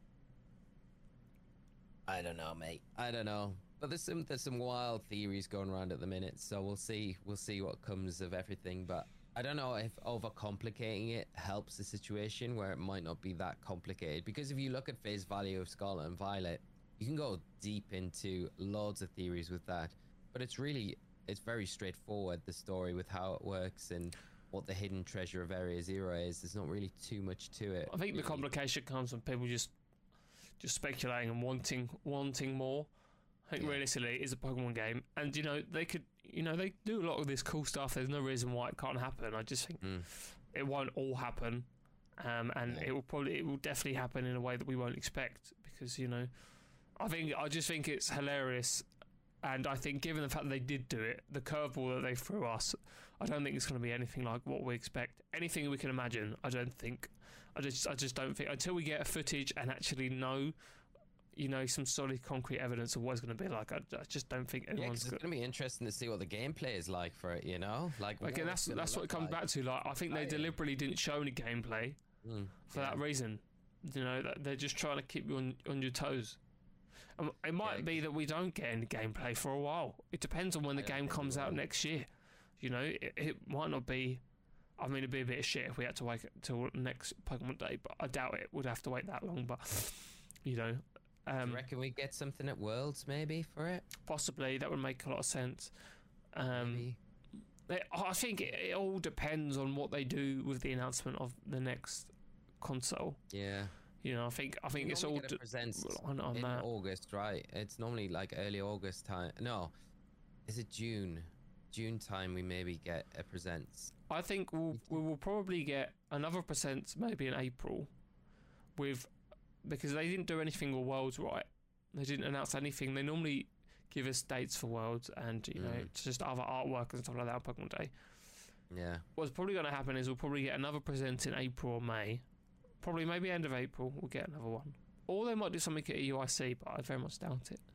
A: I don't know, mate. I don't know. But there's some wild theories going around at the minute, so we'll see what comes of everything. But I don't know if overcomplicating it helps the situation where it might not be that complicated. Because if you look at face value of Scarlet and Violet, you can go deep into loads of theories with that. But it's very straightforward, the story with how it works and what the hidden treasure of Area Zero is. There's not really too much to it.
B: I think the complication comes from people just speculating and wanting more. I think realistically it is a Pokemon game, and they could, they do a lot of this cool stuff. There's no reason why it can't happen. I just think it won't all happen, and it will definitely happen in a way that we won't expect, because I just think it's hilarious. And I think, given the fact that they did do it, the curveball that they threw us, I don't think it's going to be anything like what we expect. Anything we can imagine, I don't think. I just don't think, until we get a footage and actually know, some solid concrete evidence of what it's going to be like. I just don't think anyone's.
A: It's going to be interesting to see what the gameplay is like for it. Like,
B: again, that's what it comes back to. Like, I think they deliberately didn't show any gameplay for that reason. They're just trying to keep you on your toes. It might be that we don't get any gameplay for a while. It depends on when the game comes out next year. You know, it might not be. I mean, it'd be a bit of shit if we had to wait till next Pokemon Day, but I doubt it would have to wait that long. But you know,
A: Do you reckon we get something at Worlds maybe for it?
B: possibly that would make a lot of sense.
A: Maybe.
B: I think it all depends on what they do with the announcement of the next console.
A: Yeah.
B: You know, I think it's all
A: presents
B: on
A: in
B: that.
A: August, right? It's normally like early August time. No, is it June? June time we maybe get a presents.
B: I think we will probably get another present maybe in April, because they didn't do anything with Worlds, right? They didn't announce anything. They normally give us dates for Worlds and you know it's just other artwork and stuff like that on Pokemon Day.
A: Yeah.
B: What's probably going to happen is we'll probably get another present in April or May. Probably maybe end of April we'll get another one. Or they might do something at UIC, but I very much doubt it.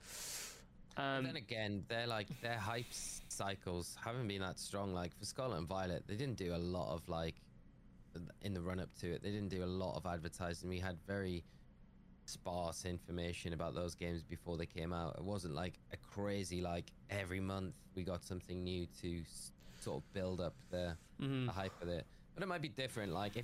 A: But then again, their hype cycles haven't been that strong. Like for Scarlet and Violet, they didn't do a lot of in the run up to it. They didn't do a lot of advertising. We had very sparse information about those games before they came out. It wasn't like a crazy every month we got something new to sort of build up the hype of it. But it might be different. Like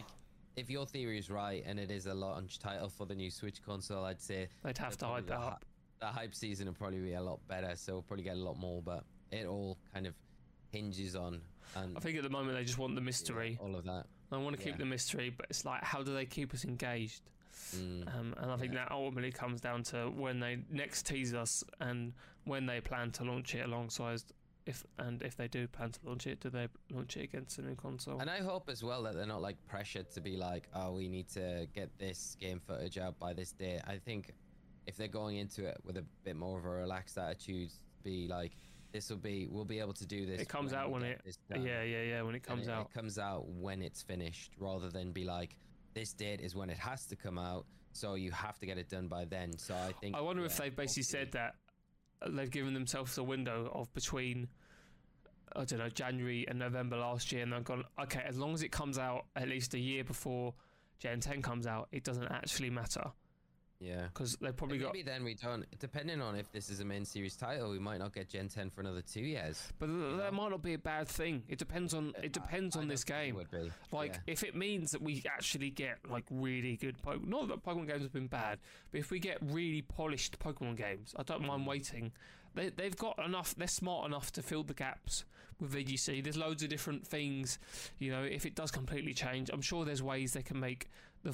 A: if your theory is right and it is a launch title for the new Switch console, I'd say
B: they'd have to hype it up.
A: The hype season will probably be a lot better, so we'll probably get a lot more. But it all kind of hinges on. And
B: I think at the moment they just want the mystery.
A: All of that.
B: They want to keep the mystery, but it's like, how do they keep us engaged? And I think that ultimately comes down to when they next tease us and when they plan to launch it alongside. If they do plan to launch it, do they launch it against a new console?
A: And I hope as well that they're not pressured to be like, oh, we need to get this game footage out by this date. I think if they're going into it with a bit more of a relaxed attitude, be like, we'll be able to do this.
B: It comes out when it when it comes out.
A: It comes out when it's finished, rather than be like, this date is when it has to come out, so you have to get it done by then. So I
B: wonder if they've basically said that they've given themselves a window of between, I don't know, January and November last year, and they've gone, okay, as long as it comes out at least a year before Gen 10 comes out, it doesn't actually matter.
A: Yeah,
B: because they've probably got.
A: Maybe then we don't. Depending on if this is a main series title, we might not get Gen 10 for another 2 years.
B: But that might not be a bad thing. It depends on. It depends on this game.
A: Would be.
B: If it means that we actually get really good Pokemon. Not that Pokemon games have been bad, but if we get really polished Pokemon games, I don't mind waiting. They've got enough. They're smart enough to fill the gaps with VGC. There's loads of different things. You know, if it does completely change, I'm sure there's ways they can make the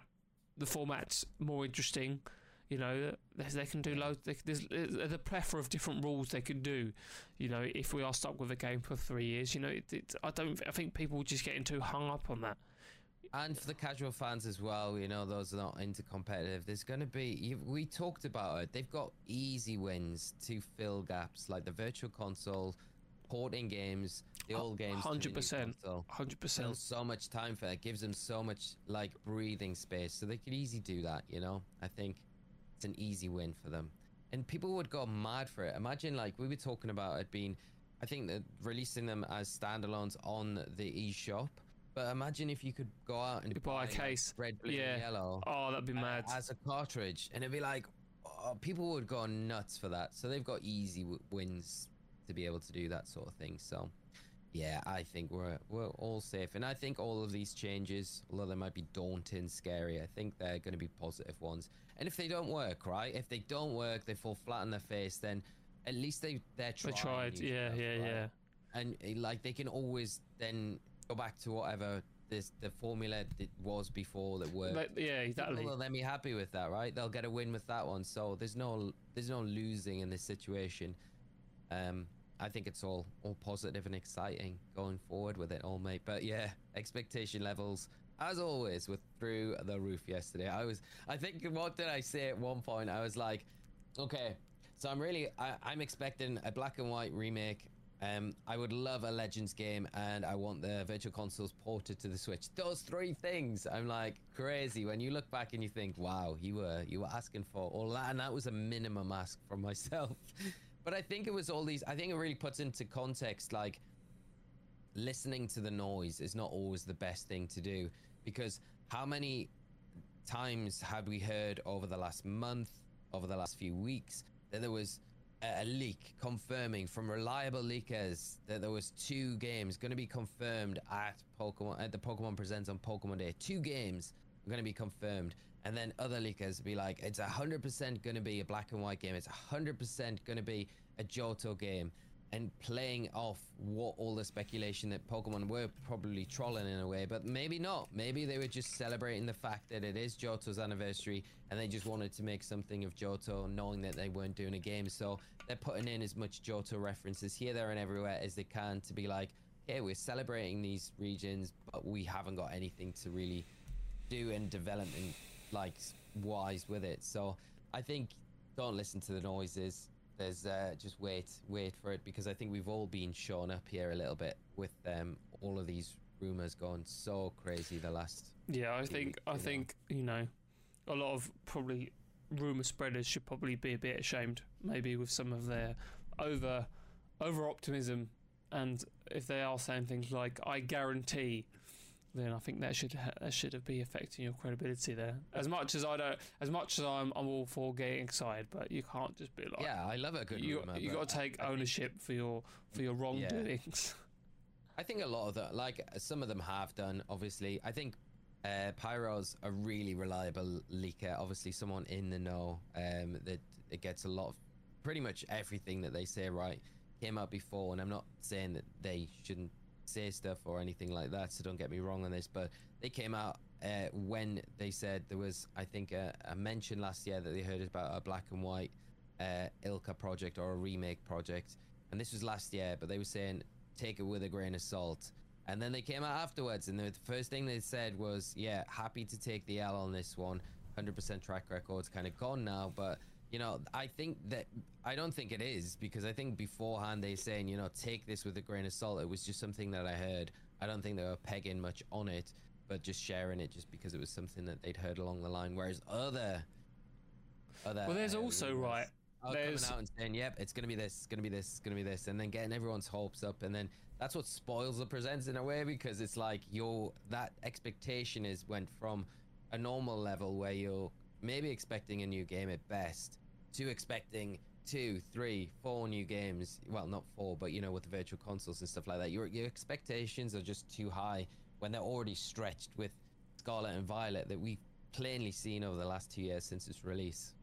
B: format's more interesting. You know, they can do loads. There's a plethora of different rules they can do. You know, if we are stuck with a game for 3 years, you know, I think people are just getting too hung up on that.
A: And for the casual fans as well, you know, those are not into competitive, there's going to be, we talked about it, they've got easy wins to fill gaps, like the Virtual Console, porting games, the old games.
B: 100%. 100%.
A: So much time for it. It gives them so much breathing space, so they could easily do that. You know, I think it's an easy win for them, and people would go mad for it. Imagine we were talking about it being, I think that releasing them as standalones on the eShop. But imagine if you could go out and
B: buy a case,
A: red, blue, and yellow.
B: Oh, that'd be mad.
A: As a cartridge, and it'd be people would go nuts for that. So they've got easy wins to be able to do that sort of thing. So yeah, I think we're all safe, and I think all of these changes, although they might be daunting, scary, I think they're going to be positive ones. And if they don't work, right? If they don't work, they fall flat on their face. Then at least they're trying.
B: They tried, yeah.
A: And they can always then go back to whatever the formula that was before that worked.
B: Exactly.
A: People will then be happy with that, right? They'll get a win with that one. So there's no losing in this situation. I think it's all positive and exciting going forward with it all, mate. But yeah, expectation levels, as always, were through the roof yesterday. I think, what did I say at one point? I was like, okay, so I'm expecting a black and white remake. I would love a Legends game, and I want the Virtual Consoles ported to the Switch. Those three things, I'm like crazy. When you look back and you think, wow, you were asking for all that, and that was a minimum ask from myself. But I think it was all these. I think it really puts into context, listening to the noise is not always the best thing to do, because how many times have we heard over the last month, over the last few weeks, that there was a leak confirming from reliable leakers that there was 2 games going to be confirmed at the Pokemon Presents on Pokemon Day. 2 games are going to be confirmed, and then other leakers be like, it's 100% going to be a black and white game. It's 100% going to be a Johto game. And playing off what all the speculation that Pokemon were probably trolling in a way, but maybe not. Maybe they were just celebrating the fact that it is Johto's anniversary and they just wanted to make something of Johto, knowing that they weren't doing a game. So they're putting in as much Johto references here, there, and everywhere as they can to be like, hey, we're celebrating these regions, but we haven't got anything to really do and development like wise with it. So I think don't listen to the noises. There's just wait for it, because I think we've all been shown up here a little bit with all of these rumors going so crazy the last.
B: Yeah, I think you know, a lot of probably rumor spreaders should probably be a bit ashamed, maybe, with some of their over optimism, and if they are saying things like "I guarantee," then I think that should be affecting your credibility there. As much as I'm all for getting excited, but you can't just be like,
A: yeah, I love a good rumor.
B: You got to take ownership for your wrongdoings.
A: I think a lot of them, like some of them have done. Obviously, I think Pyro's a really reliable leaker. Obviously, someone in the know that it gets a lot of pretty much everything that they say right came out before. And I'm not saying that they shouldn't say stuff or anything like that, so don't get me wrong on this, but they came out when they said there was, I think, a mention last year that they heard about a black and white Ilka project or a remake project, and this was last year, but they were saying take it with a grain of salt. And then they came out afterwards, and the first thing they said was, yeah, happy to take the L on this one. 100% track record's kind of gone now, but you know, I don't think it is, because I think beforehand they saying, you know, take this with a grain of salt. It was just something that I heard. I don't think they were pegging much on it, but just sharing it just because it was something that they'd heard along the line. Whereas other
B: well, there's also right.
A: Coming out and saying, yep, it's gonna be this, it's gonna be this, it's gonna be this, and then getting everyone's hopes up, and then that's what spoils the presents in a way, because it's like that expectation went from a normal level where you're maybe expecting a new game at best to expecting 2, 3, 4 new games. Well, not 4, but you know, with the virtual consoles and stuff like that, your expectations are just too high when they're already stretched with Scarlet and Violet that we've plainly seen over the last 2 years since its release.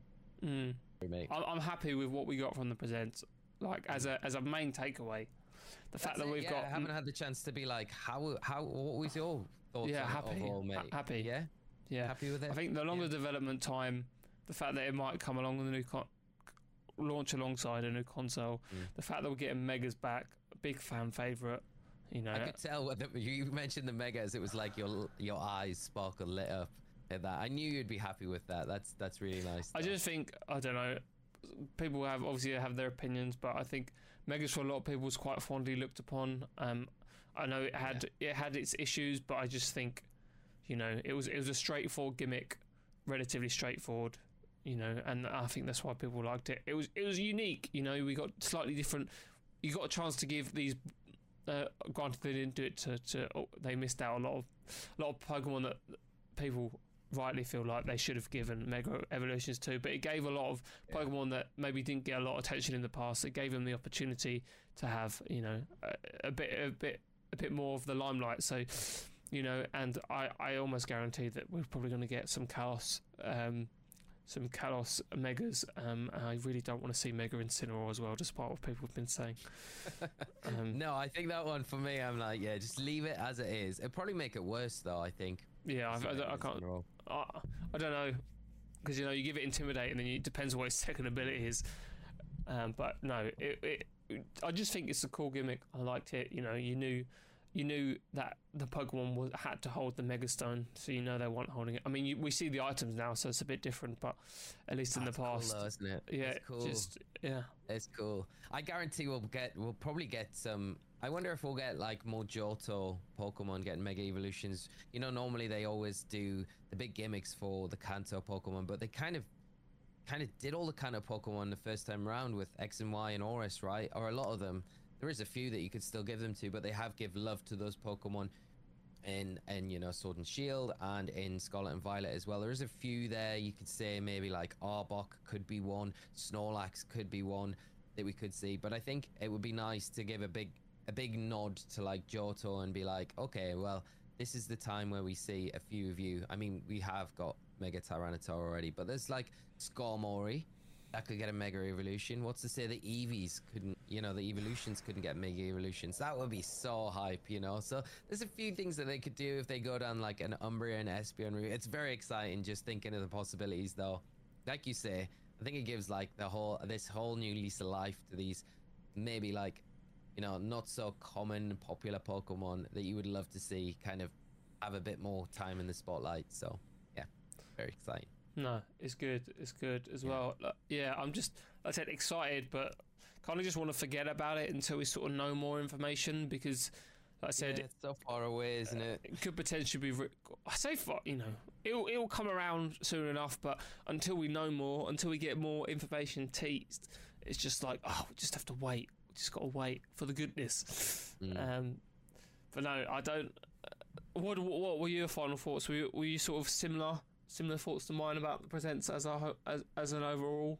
A: I'm
B: happy with what we got from the presents, like as a main takeaway. The fact that we've got,
A: I haven't had the chance to be like, what was your thoughts?
B: Yeah,
A: on
B: happy,
A: it overall, mate?
B: happy.
A: Yeah, happy with it.
B: I think the longer development time, the fact that it might come along with a new launch alongside a new console, the fact that we're getting Megas back, a big fan favorite. You know,
A: I could tell when you mentioned the Megas, it was like your eyes sparkled, lit up at that. I knew you'd be happy with that. That's really nice.
B: I just think, I don't know, people obviously have their opinions, but I think Megas for a lot of people was quite fondly looked upon. I know it had its issues, but I just think, you know, it was a straightforward gimmick, relatively straightforward, you know, and I think that's why people liked it. It was unique, you know. We got slightly different. You got a chance to give these. Granted, they didn't do it they missed out a lot of Pokemon that people rightly feel like they should have given Mega Evolutions to, but it gave a lot of Pokemon that maybe didn't get a lot of attention in the past. It gave them the opportunity to have, you know, a bit more of the limelight. So, you know, and I almost guarantee that we're probably going to get some Kalos Megas. I really don't want to see Mega Incineroar as well, despite what people have been saying.
A: No, I think that one for me, I'm like, yeah, just leave it as it is. It'd probably make it worse, though, I think.
B: Yeah, I can't. I don't know, because you know, you give it Intimidate, and then it depends what its second ability is. But no, I just think it's a cool gimmick. I liked it. You know, you knew that the Pokemon had to hold the Mega Stone, so you know they weren't holding it. I mean, we see the items now, so it's a bit different, but at least in the past,
A: cool though, isn't it?
B: Yeah,
A: it's cool. It's cool. I guarantee we'll probably get some. I wonder if we'll get like more Johto Pokemon getting Mega Evolutions. You know, normally they always do the big gimmicks for the Kanto Pokemon, but they kind of did all the Kanto Pokemon the first time around with X and Y and Oris, right? Or a lot of them. There is a few that you could still give them to, but they have give love to those Pokemon in you know, Sword and Shield and in Scarlet and Violet as well. There is a few there. You could say maybe like Arbok could be one, Snorlax could be one. that we could see. But I think it would be nice to give a big nod to like Johto and be like, okay, well, this is the time where we see a few of you. I mean, we have got Mega Tyranitar already, but there's like Skarmory that could get a Mega Evolution. What's to say the Eevees couldn't, you know, the Evolutions couldn't get Mega Evolutions? That would be so hype, you know? So there's a few things that they could do if they go down like an Umbreon and Espeon route. It's very exciting just thinking of the possibilities, though. Like you say, I think it gives like this whole new lease of life to these maybe like, you know, not so common popular Pokemon that you would love to see kind of have a bit more time in the spotlight. So yeah, very exciting.
B: No, it's good. It's good as well. Yeah, I'm just, like I said, excited, but kind of just want to forget about it until we sort of know more information, because, like I said,
A: it's so far away, isn't it?
B: It could potentially be. I say far, you know, it'll come around soon enough. But until we know more, until we get more information teased, it's just like, oh, we just have to wait. We just got to wait for the goodness. But no, I don't. What were your final thoughts? Were you sort of similar thoughts to mine about the presents as an overall?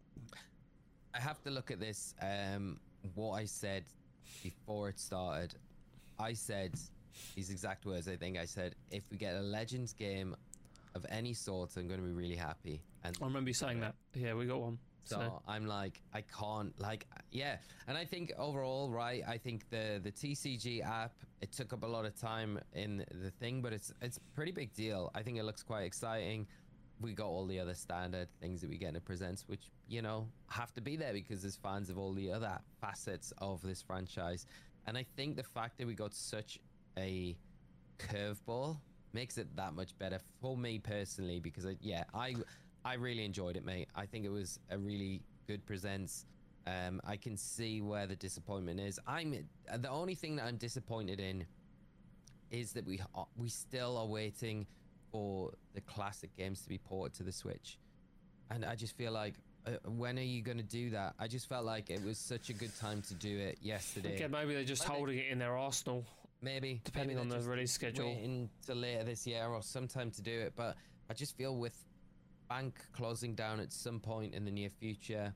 A: I have to look at this. What I said before it started, I said these exact words. I think I said, if we get a Legends game of any sort, I'm going to be really happy. And
B: I remember you saying that. Yeah, we got one.
A: So I'm like, I can't, like, yeah. And I think overall, right, I think the TCG app, it took up a lot of time in the thing, but it's a pretty big deal. I think it looks quite exciting. We got all the other standard things that we get in the presents, which, you know, have to be there because there's fans of all the other facets of this franchise. And I think the fact that we got such a curveball makes it that much better for me personally, because I really enjoyed it, mate. I think it was a really good presents. I can see where the disappointment is. The only thing that I'm disappointed in is that we still are waiting for the classic games to be ported to the Switch, and I just feel like, when are you going to do that? I just felt like it was such a good time to do it yesterday.
B: Okay, maybe they're just holding it in their arsenal.
A: Maybe
B: depending on the release schedule.
A: Waiting till later this year or sometime to do it, but I just feel with bank closing down at some point in the near future,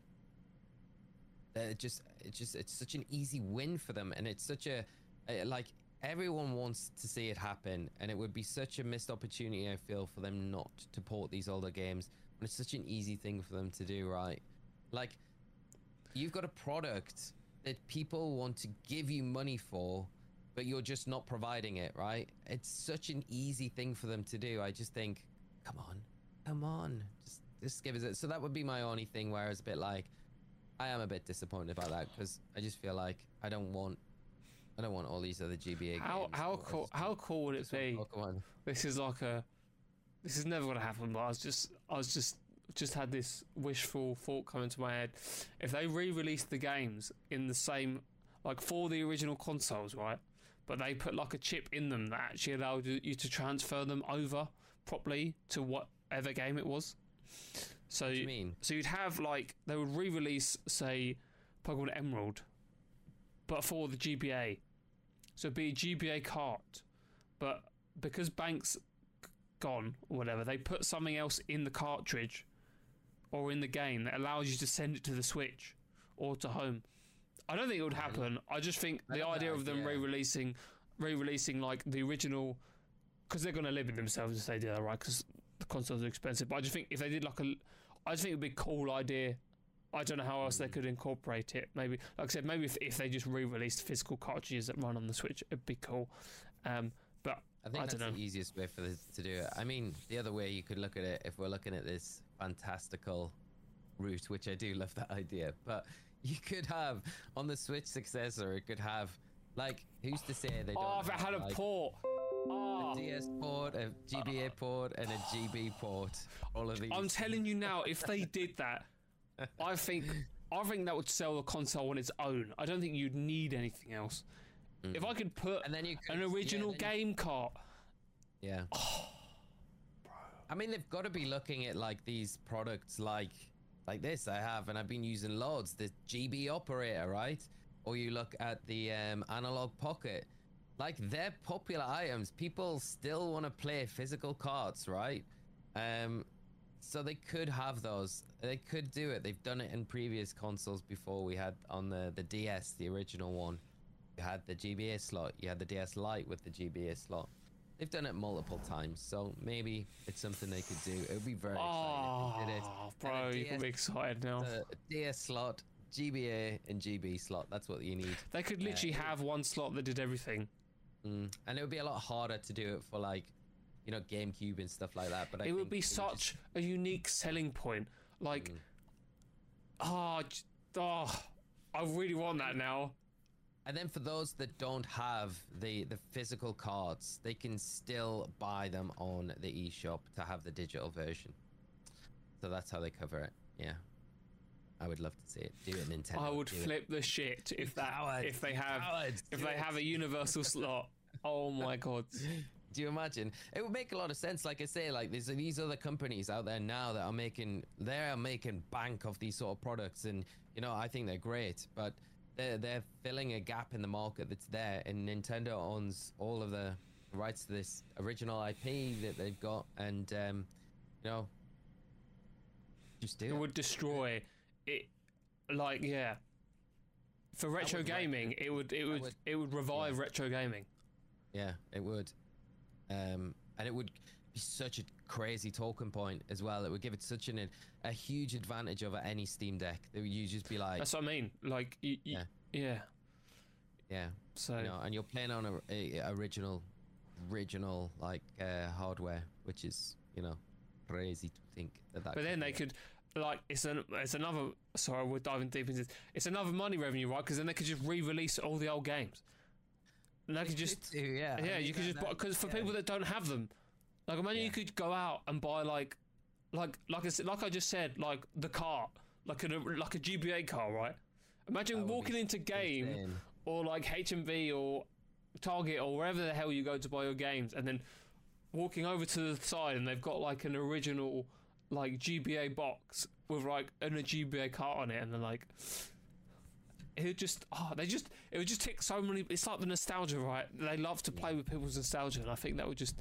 A: it's such an easy win for them, and it's such a like, everyone wants to see it happen, and it would be such a missed opportunity, I feel, for them not to port these older games. And it's such an easy thing for them to do, right? Like, you've got a product that people want to give you money for, but you're just not providing it, right? It's such an easy thing for them to do. I just think, come on, just give us it. So that would be my only thing where it's a bit like, I am a bit disappointed about that, because I just feel like I don't want all these other GBA games.
B: How cool would it be? This is never gonna happen, but I was just had this wishful thought come into my head. If they re-released the games in the same, like, for the original consoles, right? But they put like a chip in them that actually allowed you to transfer them over properly to whatever game it was. So
A: what do you mean?
B: So you'd have, like, they would re-release, say, Pokemon Emerald, but for the GBA. So it'd be a GBA cart, but because Bank's gone or whatever, they put something else in the cartridge or in the game that allows you to send it to the Switch or to home. I don't think it would happen. I just think the idea of them re-releasing like the original, because they're going to limit themselves if they do that, right? Because the consoles are expensive. But I just think if they did I just think it would be a cool idea. I don't know how else they could incorporate it. Maybe, like I said, maybe if they just re-released physical cartridges that run on the Switch, it'd be cool. But
A: I think that's the easiest way for this to do it. I mean, the other way you could look at it, if we're looking at this fantastical route, which I do love that idea, but you could have on the Switch successor, it could have, like, who's to say they don't?
B: Oh, if it had a port.
A: A DS port, a GBA port, and a GB port. All of these.
B: I'm telling you now, if they did that, I think that would sell the console on its own. I don't think you'd need anything else. If I could put an original game cart.
A: Yeah. Oh, bro. I mean, they've got to be looking at, like, these products like this I've been using loads. The GB operator, right? Or you look at the Analog Pocket. Like, they're popular items. People still want to play physical cards, right? So they could have those. They could do it. They've done it in previous consoles before. We had on the DS, the original one. You had the GBA slot. You had the DS Lite with the GBA slot. They've done it multiple times, so maybe it's something they could do. It would be very exciting if they did it.
B: Bro, you can be excited now.
A: The DS slot, GBA, and GB slot. That's what you need.
B: They could literally have one slot that did everything.
A: And it would be a lot harder to do it for like, you know, GameCube and stuff like that. But
B: it would be such a unique selling point. Like, I really want that now.
A: And then for those that don't have the physical cards, they can still buy them on the eShop to have the digital version. So that's how they cover it. Yeah, I would love to see it. Do it, Nintendo.
B: I would flip the shit if they have a universal slot. Oh my god.
A: Do you imagine? It would make a lot of sense. Like I say, like there's these other companies out there now that are making bank of these sort of products, and you know, I think they're great, but they're filling a gap in the market that's there, and Nintendo owns all of the rights to this original IP that they've got, and you know, just do it.
B: It would destroy it. Like, yeah, for retro gaming, it would revive retro gaming.
A: Yeah, it would. And it would be such a crazy talking point as well. It would give it such a huge advantage over any Steam Deck. You just be like,
B: that's what I mean. Like, yeah. So,
A: you know, and you're playing on a original like hardware, which is, you know, crazy to think that.
B: But then they could, like, it's another. Sorry, we're diving deep into this. It's another money revenue, right? Because then they could just re-release all the old games. And they could just,
A: yeah,
B: I mean, you could just buy, because for people that don't have them, like, imagine you could go out and buy like I just said, like the car, like a GBA car, right? Imagine walking into Game
A: insane.
B: or like HMV or Target or wherever the hell you go to buy your games, and then walking over to the side and they've got like an original like GBA box with like a GBA car on it, and they're like, it would just tick so many. It's like the nostalgia, right? They love to play with people's nostalgia, and I think that would just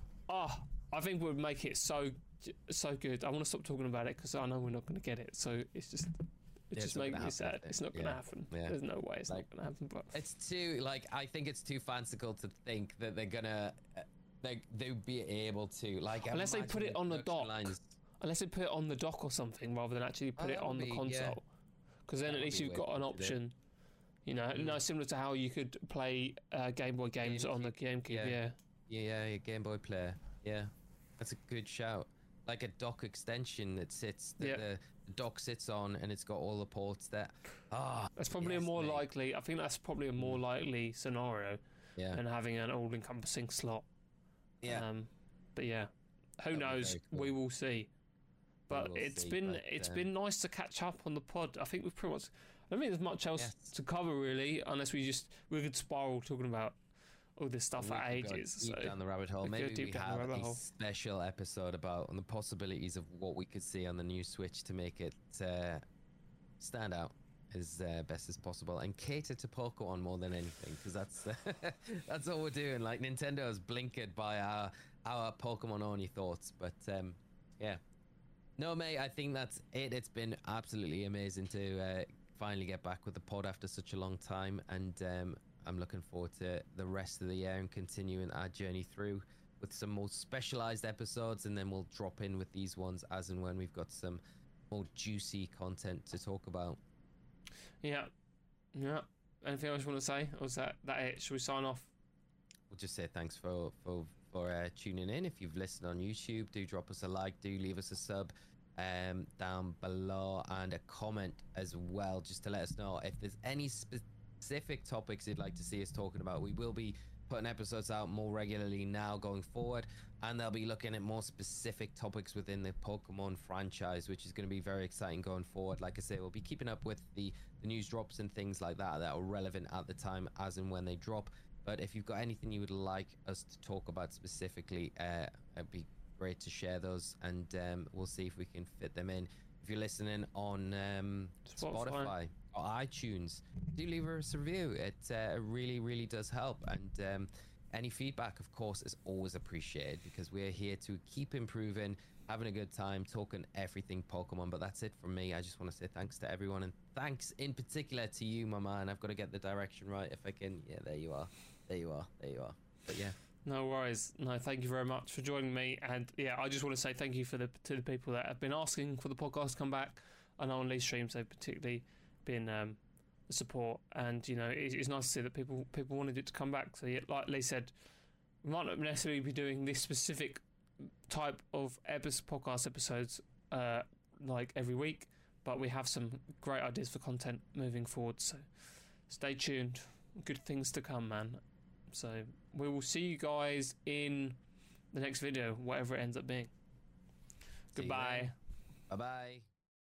B: I think would make it so good. I want to stop talking about it because I know we're not going to get it. So it's just making me sad. It's not going to happen. Yeah. There's no way it's not going to happen. But
A: it's too, like, I think it's too fanciful to think that they're gonna they'd be able to, like,
B: unless they put it on the dock. Unless they put it on the dock or something rather than actually put it on the console. Because then at least you've got an option. You know, similar to how you could play Game Boy games on the GameCube.
A: Yeah, Game Boy Player. Yeah, that's a good shout. Like a dock extension that sits, the dock sits on, and it's got all the ports there.
B: That's probably a more likely. I think that's probably a more likely scenario than having an all-encompassing slot.
A: Yeah.
B: But yeah, who knows? Cool. We will see. But it's been nice to catch up on the pod. I think we've pretty much. I don't think there's much else to cover really, unless we could spiral talking about all this stuff for ages.
A: Deep down the rabbit hole. Maybe we have a special episode about the possibilities of what we could see on the new Switch to make it stand out as best as possible and cater to Pokemon more than anything, because that's all we're doing. Like, Nintendo is blinkered by our Pokemon only thoughts, but yeah. No, mate, I think that's it. It's been absolutely amazing to finally get back with the pod after such a long time, and I'm looking forward to the rest of the year and continuing our journey through with some more specialized episodes, and then we'll drop in with these ones as and when we've got some more juicy content to talk about.
B: Yeah. Anything else you want to say, or is that it? Should we sign off?
A: We'll just say thanks for tuning in. If you've listened on YouTube, do drop us a like, do leave us a sub down below, and a comment as well, just to let us know if there's any specific topics you'd like to see us talking about. We will be putting episodes out more regularly now going forward, and they'll be looking at more specific topics within the Pokemon franchise, which is going to be very exciting going forward. Like I say, we'll be keeping up with the news drops and things like that are relevant at the time as and when they drop. But if you've got anything you would like us to talk about specifically, it'd be great to share those, and we'll see if we can fit them in. If you're listening on Spotify or iTunes, do leave us a review. It really, really does help. And any feedback, of course, is always appreciated, because we're here to keep improving having a good time talking everything Pokemon. But that's it from me. I just want to say thanks to everyone, and thanks in particular to you, my man. I've got to get the direction right if I can. Yeah, there you are. But yeah.
B: No worries. No, thank you very much for joining me. And yeah, I just want to say thank you to the people that have been asking for the podcast to come back. I know on these streams they've particularly been the support, and you know it's nice to see that people wanted it to come back. So yeah, like Lee said, we might not necessarily be doing this specific type of podcast episodes like every week, but we have some great ideas for content moving forward. So stay tuned. Good things to come, man. So we will see you guys in the next video, whatever it ends up being. Goodbye.
A: Bye bye.